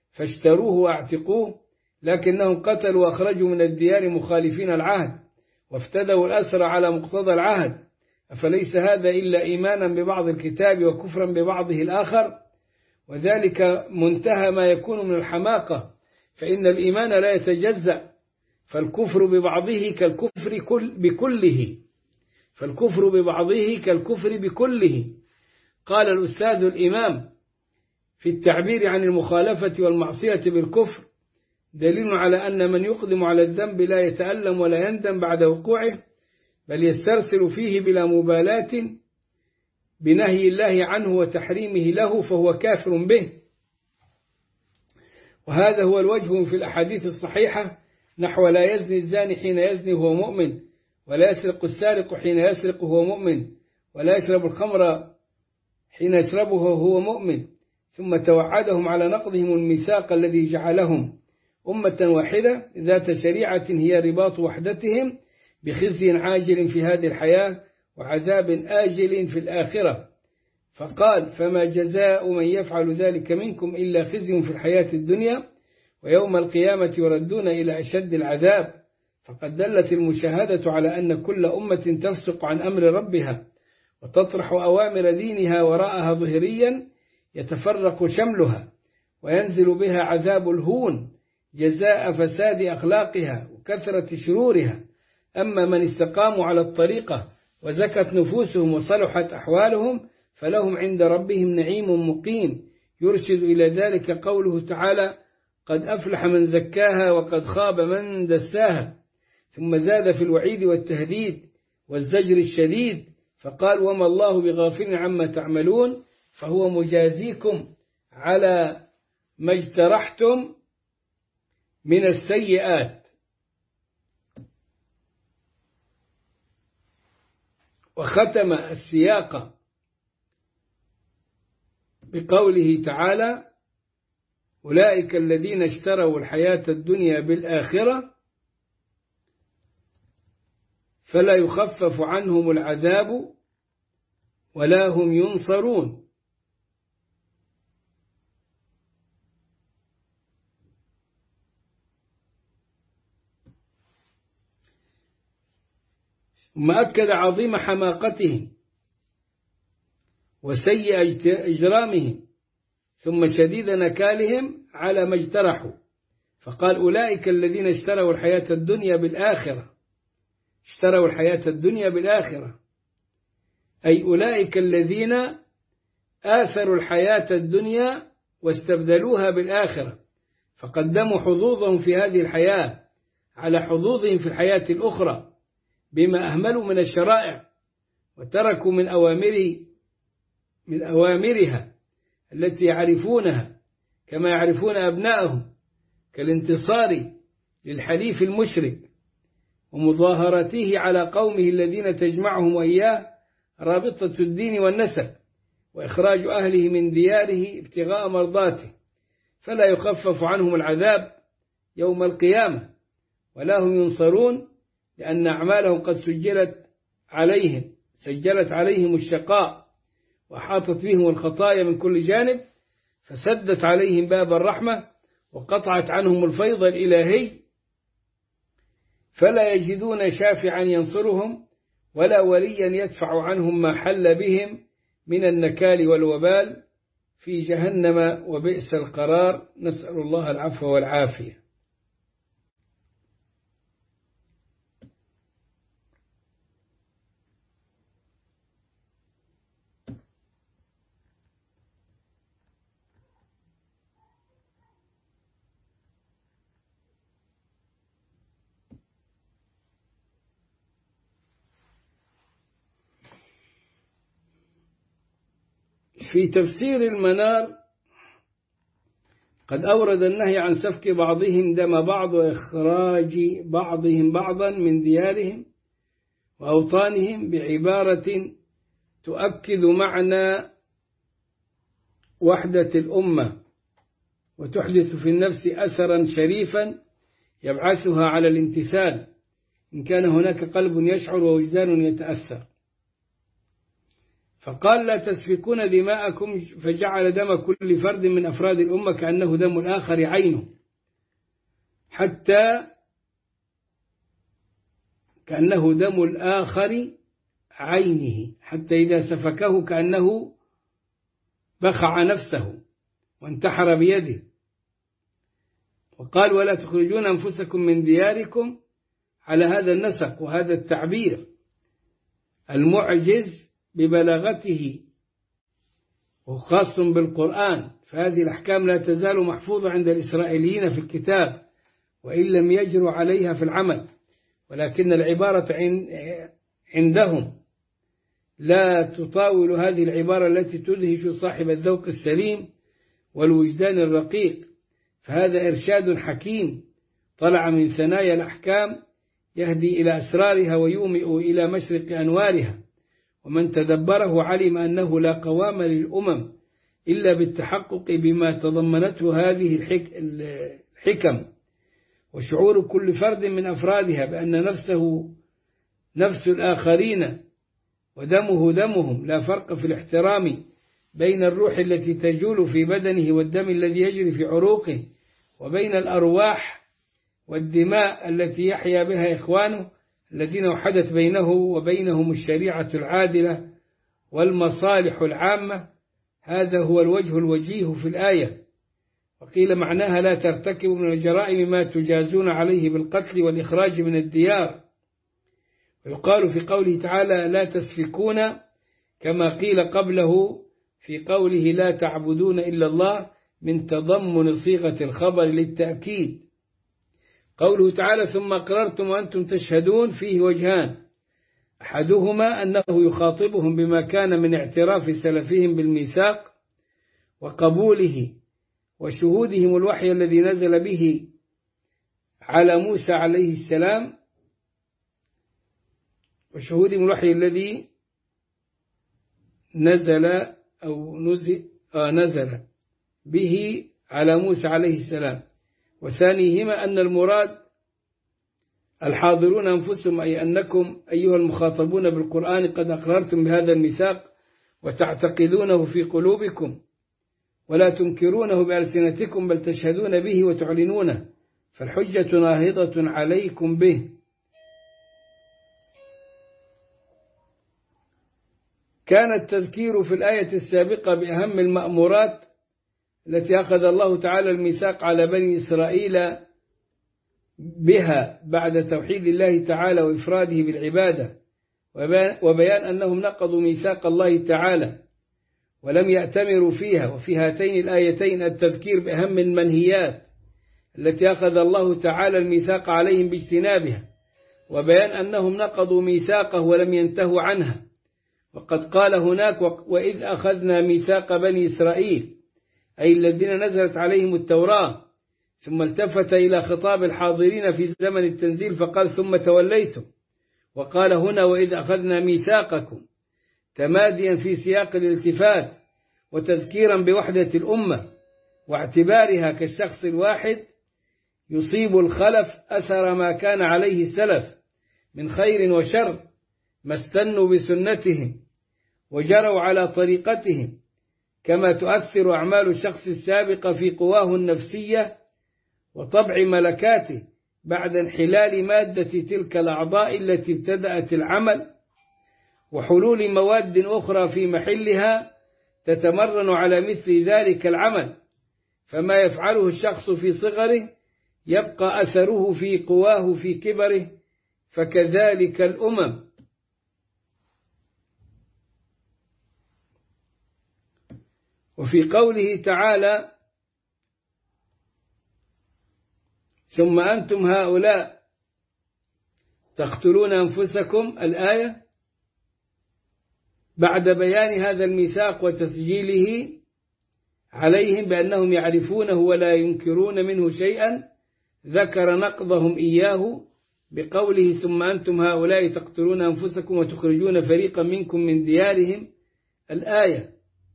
فاشتروه واعتقوه، لكنهم قتلوا وأخرجوا من الديار مخالفين العهد، وافتدوا الأسرى على مقتضى العهد، أفليس هذا إلا إيمانا ببعض الكتاب وكفرا ببعضه الآخر؟ وذلك منتهى ما يكون من الحماقة، فإن الإيمان لا يتجزأ، فالكفر ببعضه كالكفر كل بكله فالكفر ببعضه كالكفر بكله. قال الأستاذ الإمام في التعبير عن المخالفة والمعصية بالكفر: دليل على أن من يقدم على الذنب لا يتألم ولا يندم بعد وقوعه، بل يسترسل فيه بلا مبالاة بنهي الله عنه وتحريمه له، فهو كافر به. وهذا هو الوجه في الأحاديث الصحيحة نحو لا يزني الزاني حين يزني وهو مؤمن، ولا يسرق السارق حين يسرق وهو مؤمن، ولا يشرب الخمر حين يشربه وهو مؤمن، ثم توعدهم على نقضهم الميثاق الذي جعلهم أمة واحدة ذات شريعة هي رباط وحدتهم بخزي عاجل في هذه الحياة وعذاب آجل في الآخرة. فقال: فما جزاء من يفعل ذلك منكم إلا خزي في الحياة الدنيا ويوم القيامة يردون إلى أشد العذاب. فقد دلت المشاهدة على أن كل أمة تفسق عن أمر ربها وتطرح أوامر دينها وراءها ظهريا يتفرق شملها وينزل بها عذاب الهون جزاء فساد أخلاقها وكثرة شرورها. أما من استقاموا على الطريقة وزكت نفوسهم وصلحت أحوالهم فلهم عند ربهم نعيم مقيم، يرشد إلى ذلك قوله تعالى: قد أفلح من زكاها وقد خاب من دساها. ثم زاد في الوعيد والتهديد والزجر الشديد فقال: وما الله بغافل عما تعملون، فهو مجازيكم على ما اجترحتم من السيئات. وختم السياق بقوله تعالى: أولئك الذين اشتروا الحياة الدنيا بالآخرة فلا يخفف عنهم العذاب ولا هم ينصرون. ثم أكد عظيم حماقتهم وسيء إجرامهم ثم شديد نكالهم على ما اجترحوا، فقال: أولئك الذين اشتروا الحياة الدنيا بالآخرة اشتروا الحياة الدنيا بالآخرة أي أولئك الذين آثروا الحياة الدنيا واستبدلوها بالآخرة، فقدموا حظوظهم في هذه الحياة على حظوظهم في الحياة الأخرى بما أهملوا من الشرائع وتركوا من أوامر من أوامرها التي يعرفونها كما يعرفون أبنائهم، كالانتصار للحليف المشرك ومظاهرته على قومه الذين تجمعهم وإياه رابطة الدين والنسب، وإخراج أهله من دياره ابتغاء مرضاته، فلا يخفف عنهم العذاب يوم القيامة ولا هم ينصرون، لأن أعمالهم قد سجلت عليهم سجلت عليهم الشقاء وحاطت بهم الخطايا من كل جانب، فسدت عليهم باب الرحمة وقطعت عنهم الفيض الإلهي، فلا يجدون شافعا ينصرهم ولا وليا يدفع عنهم ما حل بهم من النكال والوبال في جهنم وبئس القرار. نسأل الله العفو والعافية. في تفسير المنار قد أورد النهي عن سفك بعضهم دم بعض وإخراج بعضهم بعضا من ديارهم وأوطانهم بعبارة تؤكد معنى وحدة الأمة وتحدث في النفس أثرا شريفا يبعثها على الامتثال إن كان هناك قلب يشعر ووجدان يتأثر. فقال: لا تسفكون دماءكم، فجعل دم كل فرد من أفراد الأمة كأنه دم الآخر عينه، حتى كأنه دم الآخر عينه، حتى إذا سفكه كأنه بخع نفسه وانتحر بيده. وقال ولا تخرجون أنفسكم من دياركم على هذا النسق وهذا التعبير المعجز ببلاغته وخاص بالقرآن. فهذه الأحكام لا تزال محفوظة عند الإسرائيليين في الكتاب وإن لم يجروا عليها في العمل، ولكن العبارة عندهم لا تطاول هذه العبارة التي تدهش صاحب الذوق السليم والوجدان الرقيق. فهذا إرشاد حكيم طلع من ثنايا الأحكام يهدي إلى أسرارها ويومئ إلى مشرق أنوارها، ومن تدبره علم أنه لا قوام للأمم إلا بالتحقق بما تضمنته هذه الحكم، وشعور كل فرد من أفرادها بأن نفسه نفس الآخرين ودمه دمهم، لا فرق في الاحترام بين الروح التي تجول في بدنه والدم الذي يجري في عروقه، وبين الأرواح والدماء التي يحيا بها إخوانه الذين وحدت بينه وبينهم الشريعة العادلة والمصالح العامة. هذا هو الوجه الوجيه في الآية. وقيل معناها لا ترتكبوا من الجرائم ما تجازون عليه بالقتل والإخراج من الديار. ويقال في قوله تعالى لا تسفكون كما قيل قبله في قوله لا تعبدون إلا الله من تضمن صيغة الخبر للتأكيد. قوله تعالى ثم أقررتم وأنتم تشهدون فيه وجهان، أحدهما أنه يخاطبهم بما كان من اعتراف سلفهم بالميثاق وقبوله وشهودهم الوحي الذي نزل به على موسى عليه السلام وشهودهم الوحي الذي نزل أو نزل, آه نزل به على موسى عليه السلام. وثانيهما أن المراد الحاضرون أنفسهم، أي أنكم أيها المخاطبون بالقرآن قد أقررتم بهذا الميثاق وتعتقدونه في قلوبكم ولا تنكرونه بألسنتكم بل تشهدون به وتعلنونه، فالحجة ناهضة عليكم به. كان التذكير في الآية السابقة بأهم المأمورات التي أخذ الله تعالى الميثاق على بني إسرائيل بها بعد توحيد الله تعالى وإفراده بالعبادة، وبيان أنهم نقضوا ميثاق الله تعالى ولم يأتمروا فيها. وفي هاتين الآيتين التذكير بأهم المنهيات التي أخذ الله تعالى الميثاق عليهم باجتنابها، وبيان أنهم نقضوا ميثاقه ولم ينتهوا عنها. وقد قال هناك وإذ أخذنا ميثاق بني إسرائيل، أي الذين نزلت عليهم التوراة، ثم التفت إلى خطاب الحاضرين في زمن التنزيل فقال ثم توليتم. وقال هنا وإذ أخذنا ميثاقكم، تماديا في سياق الالتفات وتذكيرا بوحدة الأمة واعتبارها كالشخص الواحد يصيب الخلف أثر ما كان عليه السلف من خير وشر، ما استنوا بسنتهم وجروا على طريقتهم، كما تؤثر أعمال الشخص السابق في قواه النفسية وطبع ملكاته بعد انحلال مادة تلك الأعضاء التي ابتدأت العمل وحلول مواد أخرى في محلها تتمرن على مثل ذلك العمل. فما يفعله الشخص في صغره يبقى أثره في قواه في كبره، فكذلك الأمم. وفي قوله تعالى ثم أنتم هؤلاء تقتلون أنفسكم، الآية بعد بيان هذا الميثاق وتسجيله عليهم بأنهم يعرفونه ولا ينكرون منه شيئا، ذكر نقضهم إياه بقوله ثم أنتم هؤلاء تقتلون أنفسكم وتخرجون فريقا منكم من ديارهم، الآية.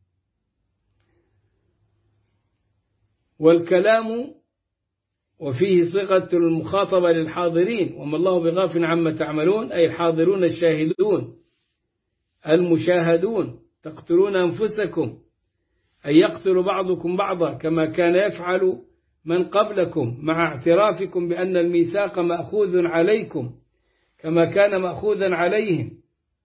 والكلام وفيه صيغة المخاطبة للحاضرين وما الله بغافل عما تعملون، أي الحاضرون الشاهدون المشاهدون. تقتلون أنفسكم أي يقتل بعضكم بعضا كما كان يفعل من قبلكم، مع اعترافكم بأن الميثاق مأخوذ عليكم كما كان مأخوذا عليهم.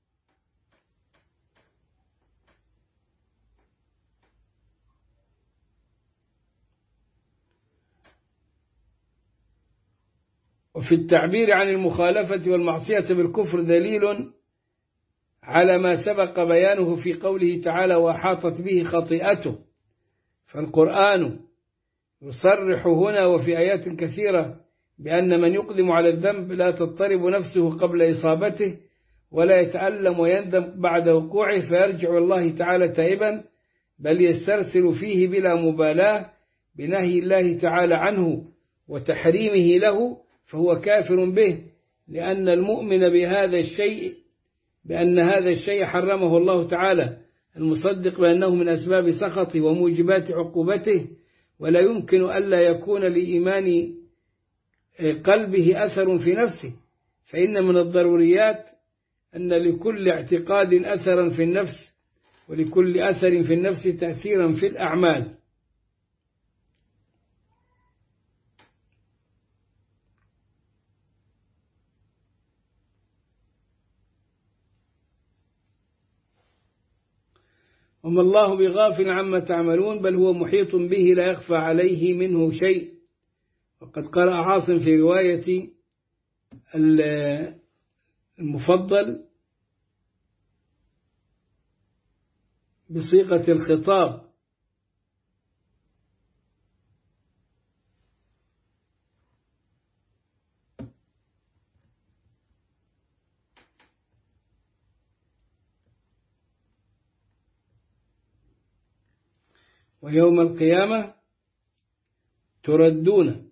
وفي التعبير عن المخالفة والمعصية بالكفر دليل على ما سبق بيانه في قوله تعالى وأحاطت به خطيئته. فالقرآن يصرح هنا وفي آيات كثيرة بأن من يقدم على الذنب لا تضطرب نفسه قبل إصابته ولا يتألم ويندم بعد وقوعه فيرجع الله تعالى تائبا، بل يسترسل فيه بلا مبالاة بنهي الله تعالى عنه وتحريمه له، فهو كافر به، لأن المؤمن بهذا الشيء بأن هذا الشيء حرمه الله تعالى المصدق بأنه من أسباب سخطه وموجبات عقوبته، ولا يمكن ألا يكون لإيمان قلبه أثر في نفسه، فإن من الضروريات أن لكل اعتقاد أثرا في النفس، ولكل أثر في النفس تأثيرا في الأعمال. وما الله بغافل عما تعملون بل هو محيط به لا يخفى عليه منه شيء. وقد قرأ عاصم في رواية المفضل بصيغة الخطاب ويوم القيامة تردون،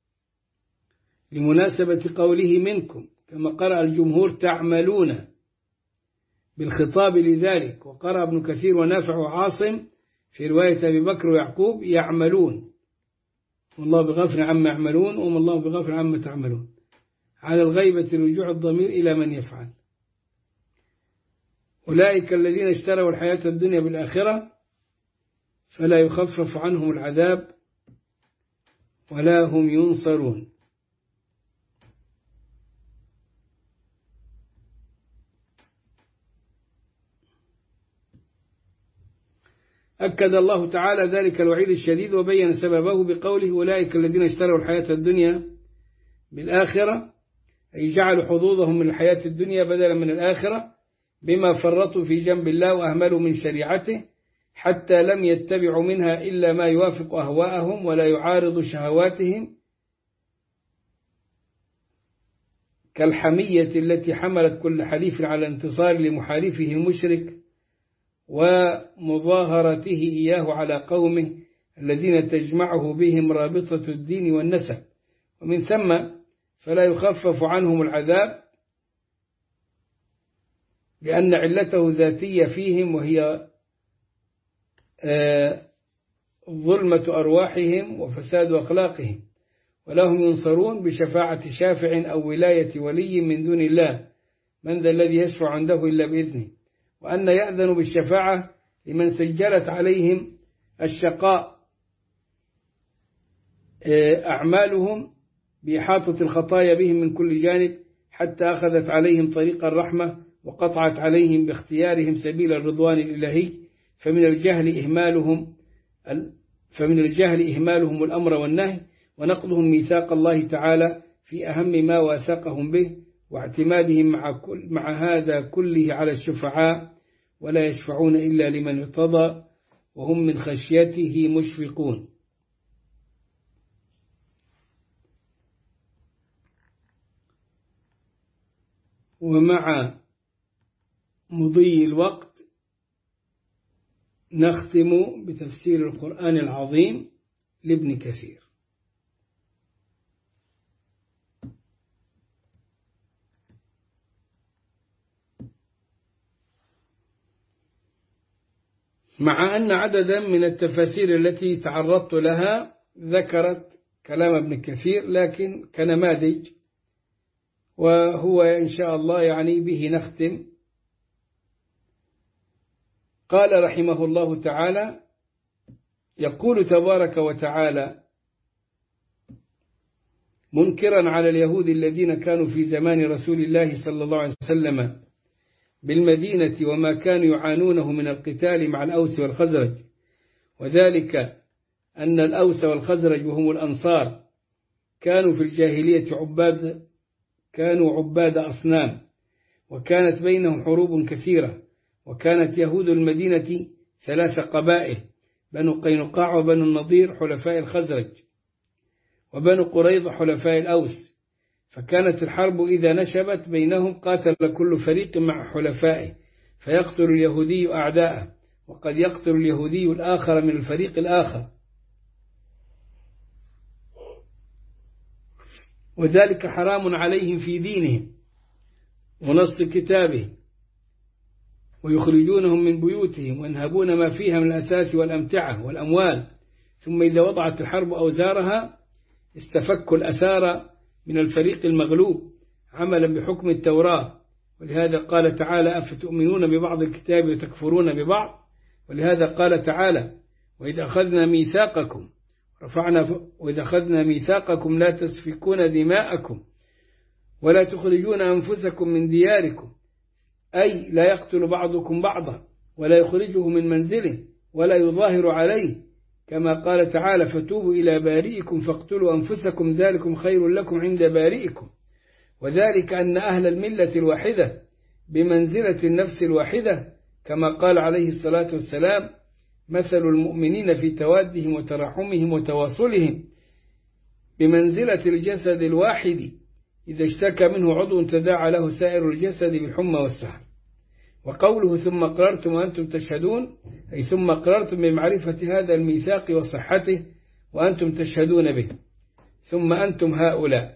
لمناسبة قوله منكم، كما قرأ الجمهور تعملون بالخطاب لذلك، وقرأ ابن كثير ونافع وعاصم في رواية أبي بكر ويعقوب يعملون، والله بغافل عما يعملون وما الله بغافل عما تعملون، على الغيبة رجوع الضمير إلى من يفعل. أولئك الذين اشتروا الحياة الدنيا بالآخرة فلا يخفف عنهم العذاب ولا هم ينصرون. أكد الله تعالى ذلك الوعيد الشديد وبين سببه بقوله أولئك الذين اشتروا الحياة الدنيا بالآخرة، أي جعلوا حظوظهم من الحياة الدنيا بدلا من الآخرة بما فرطوا في جنب الله وأهملوا من شريعته، حتى لم يتبعوا منها إلا ما يوافق أهواءهم ولا يعارض شهواتهم، كالحمية التي حملت كل حليف على انتصار لمحالفه المشرك ومظاهرته إياه على قومه الذين تجمعه بهم رابطة الدين والنسب، ومن ثم فلا يخفف عنهم العذاب لأن علته ذاتية فيهم، وهي ظلمة أرواحهم وفساد أخلاقهم، ولهم ينصرون بشفاعة شافع أو ولاية ولي من دون الله، من ذا الذي يشفع عنده إلا بإذنه، وأن يأذن بالشفاعة لمن سجلت عليهم الشقاء أعمالهم بإحاطة الخطايا بهم من كل جانب، حتى أخذت عليهم طريق الرحمة وقطعت عليهم باختيارهم سبيل الرضوان الإلهي، فمن الجهل إهمالهم فمن الجهل إهمالهم الأمر والنهي، ونقضهم ميثاق الله تعالى في أهم ما واثقهم به، واعتمادهم مع, كل مع هذا كله على الشفعاء، ولا يشفعون إلا لمن ارتضى وهم من خشيته مشفقون. ومع مضي الوقت نختم بتفسير القرآن العظيم لابن كثير. مع أن عددا من التفاسير التي تعرضت لها ذكرت كلام ابن كثير، لكن كنماذج، وهو إن شاء الله يعني به نختم. قال رحمه الله تعالى: يقول تبارك وتعالى: منكرا على اليهود الذين كانوا في زمان رسول الله صلى الله عليه وسلم بالمدينة وما كانوا يعانونه من القتال مع الأوس والخزرج، وذلك أن الأوس والخزرج وهم الأنصار كانوا في الجاهلية عباد كانوا عباد أصنام، وكانت بينهم حروب كثيرة، وكانت يهود المدينة ثلاث قبائل: بنو قينقاع وبنو النضير حلفاء الخزرج، وبنو قريظة حلفاء الأوس. فكانت الحرب إذا نشبت بينهم قاتل كل فريق مع حلفائه، فيقتل اليهودي أعداءه، وقد يقتل اليهودي الآخر من الفريق الآخر، وذلك حرام عليهم في دينهم ونص كتابه، ويخرجونهم من بيوتهم وينهبون ما فيها من الأساس والأمتعة والأموال، ثم إذا وضعت الحرب أوزارها استفكوا الأسارى من الفريق المغلوب عملا بحكم التوراة. ولهذا قال تعالى: أفتؤمنون ببعض الكتاب وتكفرون ببعض. ولهذا قال تعالى: وإذا أخذنا ميثاقكم رفعنا وإذا أخذنا ميثاقكم لا تسفكون دماءكم ولا تخرجون أنفسكم من دياركم، أي لا يقتل بعضكم بعضا ولا يخرجه من منزله ولا يظاهر عليه، كما قال تعالى: فتوبوا إلى بارئكم فاقتلوا أنفسكم ذلكم خير لكم عند بارئكم. وذلك أن أهل الملة الواحدة بمنزلة النفس الواحدة، كما قال عليه الصلاة والسلام: مثل المؤمنين في توادهم وترحمهم وتواصلهم بمنزلة الجسد الواحد إذا اشتكى منه عضو تداعى له سائر الجسد بالحمى والسهر. وقوله ثم أقررتم وأنتم تشهدون، أي ثم أقررتم بمعرفة هذا الميثاق وصحته وأنتم تشهدون به. ثم أنتم هؤلاء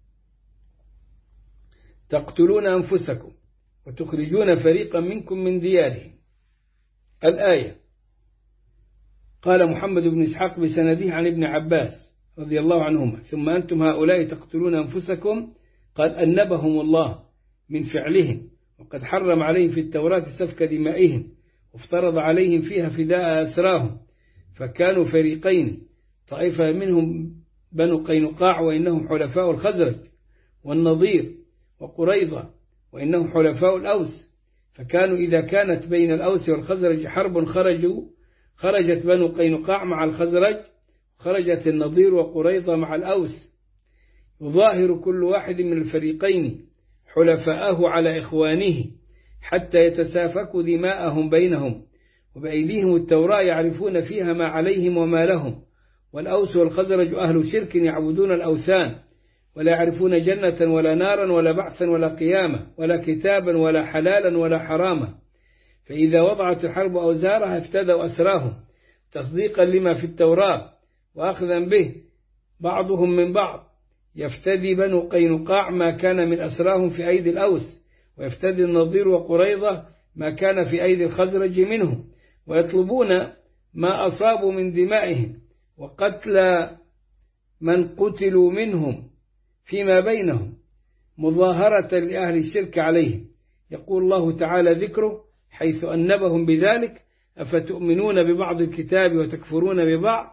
تقتلون أنفسكم وتخرجون فريقا منكم من ديارهم. الآية. قال محمد بن إسحاق بسنده عن ابن عباس رضي الله عنهما: ثم أنتم هؤلاء تقتلون أنفسكم، قد أنبهم الله من فعلهم، وقد حرم عليهم في التوراة سفك دمائهم، وافترض عليهم فيها فداء أسراهم. فكانوا فريقين: طائفة منهم بنو قينقاع وإنهم حلفاء الخزرج، والنضير وقريظة وإنهم حلفاء الأوس. فكانوا إذا كانت بين الأوس والخزرج حرب خرجوا خرجت بنو قينقاع مع الخزرج، خرجت النضير وقريظة مع الأوس، يظاهر كل واحد من الفريقين حلفاءه على إخوانه حتى يتسافكوا دماءهم بينهم، وبأيديهم التوراة يعرفون فيها ما عليهم وما لهم. والأوس والخزرج أهل شرك يعبدون الأوثان، ولا يعرفون جنة ولا نارا ولا بعثا ولا قيامة ولا كتابا ولا حلالا ولا حراما. فإذا وضعت الحرب أوزارها افتدوا أسراهم تصديقا لما في التوراة وأخذا به بعضهم من بعض. يفتدي بنو قينقاع ما كان من أسراهم في أيدي الأوس، ويفتدي النضير وقريظة ما كان في أيدي الخزرج منهم، ويطلبون ما أصابوا من دمائهم وقتل من قتلوا منهم فيما بينهم مظاهرة لأهل الشرك عليهم. يقول الله تعالى ذكره حيث أنبهم بذلك: أفتؤمنون ببعض الكتاب وتكفرون ببعض،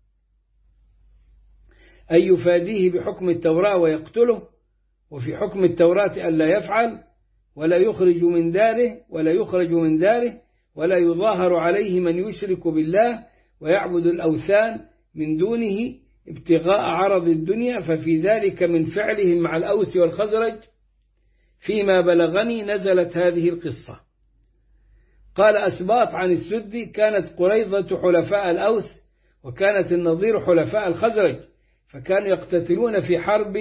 أي يفاديه بحكم التوراة ويقتله، وفي حكم التوراة ألا يفعل ولا يخرج من داره ولا يخرج من داره ولا يظاهر عليه من يشرك بالله ويعبد الأوثان من دونه ابتغاء عرض الدنيا. ففي ذلك من فعلهم مع الأوس والخزرج فيما بلغني نزلت هذه القصة. قال أسباط عن السدي: كانت قريظة حلفاء الأوس، وكانت النضير حلفاء الخزرج، فكانوا يقتتلون في حرب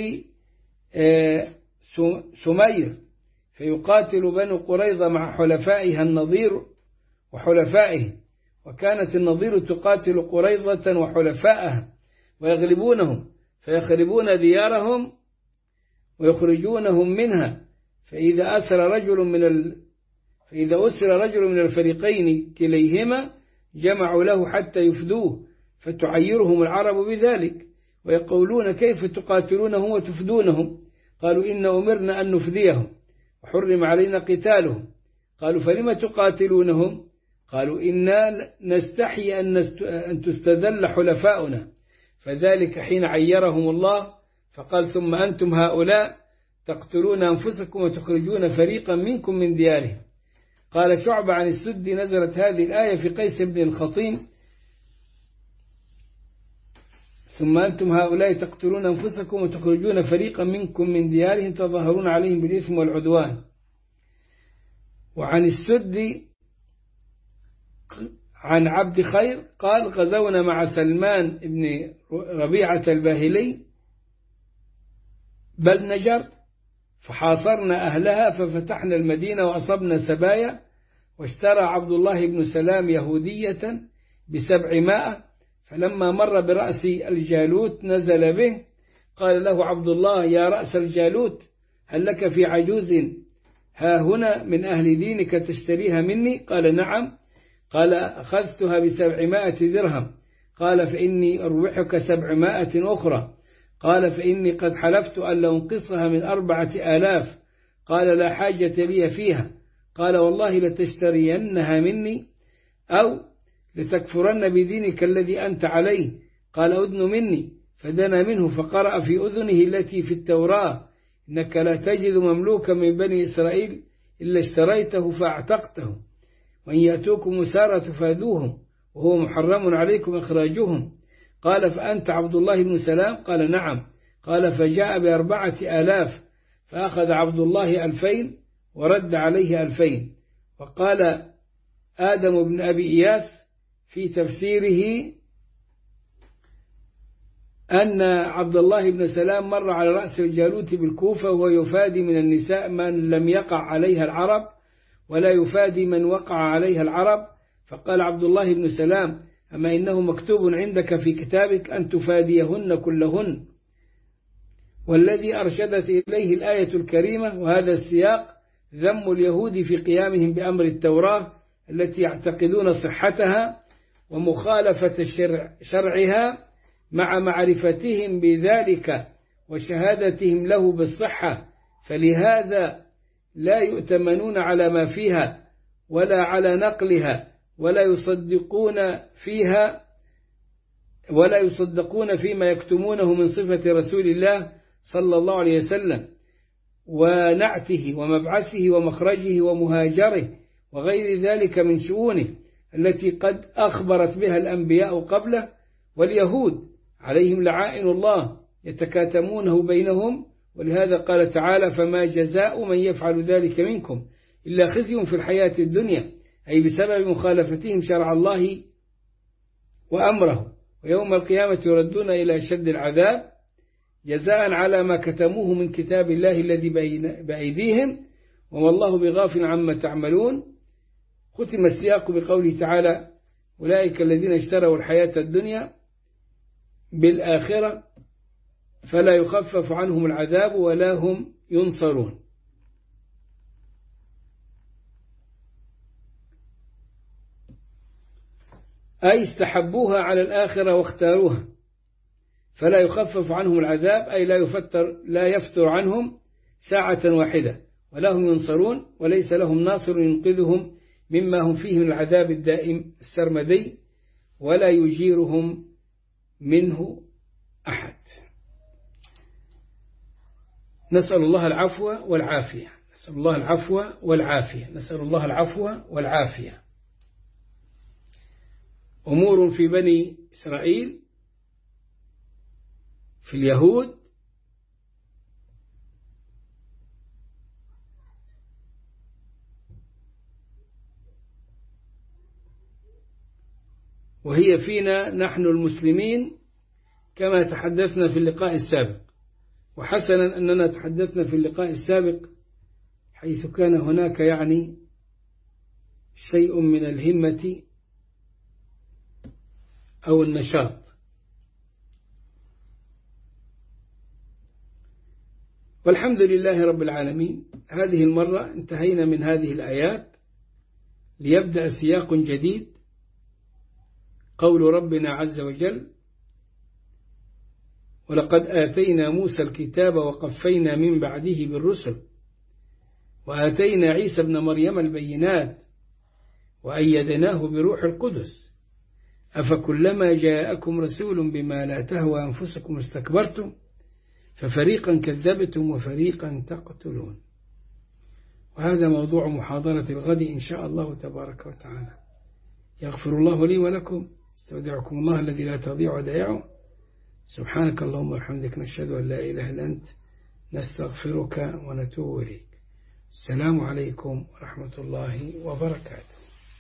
سمير، فيقاتل بنو قريظة مع حلفائها النضير وحلفائه، وكانت النضير تقاتل قريظة وحلفائها ويغلبونهم فيخربون ديارهم ويخرجونهم منها. فإذا أسر رجل من ال... فإذا أسر رجل من الفريقين كليهما جمعوا له حتى يفدوه، فتعيرهم العرب بذلك ويقولون: كيف تقاتلونهم وتفدونهم؟ قالوا: إن أمرنا أن نفديهم وحرم علينا قتالهم. قالوا: فلما تقاتلونهم؟ قالوا: إنا نستحي أن, نست... أن تستذل حلفاؤنا. فذلك حين عيرهم الله فقال ثم أنتم هؤلاء تقتلون أنفسكم وتخرجون فريقا منكم من ديارهم. قال شعبة عن السدي نزلت هذه الآية في قيس بن الخطيم ثم أنتم هؤلاء تقتلون أنفسكم وتخرجون فريقا منكم من ديارهم تظاهرون عليهم بالإثم والعدوان. وعن السدي عن عبد خير قال غزونا مع سلمان بن ربيعة الباهلي بل نجر فحاصرنا أهلها ففتحنا المدينة وأصبنا سبايا، واشترى عبد الله بن سلام يهودية بسبعمائة، فلما مر برأس الجالوت نزل به. قال له عبد الله يا رأس الجالوت هل لك في عجوز ها هنا من أهل دينك تشتريها مني؟ قال نعم. قال أخذتها بسبعمائة درهم. قال فإني أروحك سبعمائة أخرى. قال فإني قد حلفت أن لأنقصها من أربعة آلاف. قال لا حاجة لي فيها. قال والله لتشترينها مني أو لتكفرن بدينك الذي أنت عليه. قال أدن مني، فدنا منه فقرأ في أذنه التي في التوراة إنك لا تجد مملوكا من بني إسرائيل إلا اشتريته فاعتقته، وإن يأتوكم مسارى تفادوهم وهو محرم عليكم إخراجهم. قال فأنت عبد الله بن سلام؟ قال نعم. قال فجاء بأربعة آلاف، فأخذ عبد الله ألفين ورد عليه ألفين. وقال آدم بن أبي إياس في تفسيره أن عبد الله بن سلام مر على رأس الجالوت بالكوفة وهو يفادي من النساء من لم يقع عليها العرب ولا يفادي من وقع عليها العرب. فقال عبد الله بن سلام أما إنه مكتوب عندك في كتابك أن تفاديهن كلهن. والذي أرشدت إليه الآية الكريمة وهذا السياق ذم اليهود في قيامهم بأمر التوراة التي يعتقدون صحتها ومخالفة شرع شرعها مع معرفتهم بذلك وشهادتهم له بالصحة، فلهذا لا يؤتمنون على ما فيها ولا على نقلها ولا يصدقون فيها ولا يصدقون فيما يكتمونه من صفة رسول الله صلى الله عليه وسلم ونعته ومبعثه ومخرجه ومهاجره وغير ذلك من شؤونه التي قد أخبرت بها الأنبياء قبله. واليهود عليهم لعائن الله يتكاتمونه بينهم، ولهذا قال تعالى فما جزاء من يفعل ذلك منكم إلا خزي في الحياة الدنيا، أي بسبب مخالفتهم شرع الله وأمره، ويوم القيامة يردون إلى شد العذاب جزاء على ما كتموه من كتاب الله الذي بأيديهم وما الله بغافل عما تعملون. ختم السياق بقوله تعالى أولئك الذين اشتروا الحياة الدنيا بالآخرة فلا يخفف عنهم العذاب ولا هم ينصرون. أي استحبوها على الآخرة واختاروها فلا يخفف عنهم العذاب، أي لا يفتر لا يفتر عنهم ساعة واحدة ولا هم ينصرون، وليس لهم ناصر ينقذهم مما هم فيه من العذاب الدائم السرمدي ولا يجيرهم منه أحد. نسأل الله العفو والعافية نسأل الله العفو والعافية نسأل الله العفو والعافية. أمور في بني إسرائيل في اليهود وهي فينا نحن المسلمين كما تحدثنا في اللقاء السابق. وحسنا أننا تحدثنا في اللقاء السابق حيث كان هناك يعني شيء من الهمة أو النشاط. والحمد لله رب العالمين. هذه المرة انتهينا من هذه الآيات ليبدأ سياق جديد. قول ربنا عز وجل ولقد آتينا موسى الكتاب وقفينا من بعده بالرسل وآتينا عيسى ابن مريم البينات وأيدناه بروح القدس أفكلما جاءكم رسول بما لا تهوى أنفسكم استكبرتم ففريقا كذبتم وفريقا تقتلون. وهذا موضوع محاضرة الغد إن شاء الله تبارك وتعالى. يغفر الله لي ولكم، استودعكم الله الذي لا تضيع ودائعه. سبحانك اللهم وبحمدك، نشهد أن لا إله إلا أنت، نستغفرك ونتوب إليك. السلام عليكم ورحمة الله وبركاته.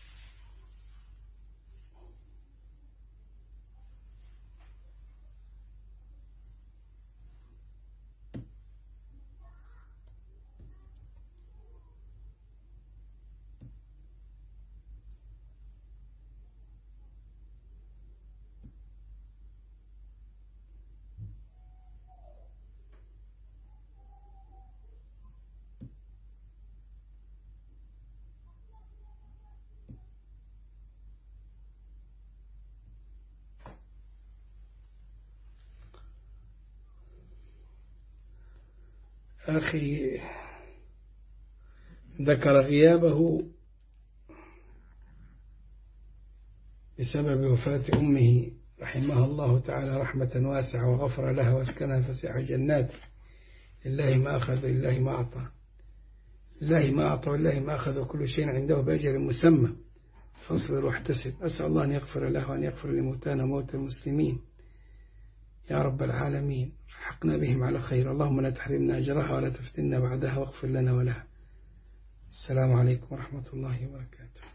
أخي ذكر غيابه بسبب وفاة أمه رحمها الله تعالى رحمة واسعة، وغفر لها واسكنها فسيح جنات. لله ما أخذ لله ما أعطى، لله ما أعطى ولله ما أخذ، وكل شيء عنده بأجل مسمى. فاصبر واحتسب. أسأل الله أن يغفر له وأن يغفر لموتانا وموتى المسلمين يا رب العالمين. حقنا بهم على خير. اللهم لا تحرمنا أجرها ولا تفتنا بعدها، واغفر لنا ولها. السلام عليكم ورحمة الله وبركاته.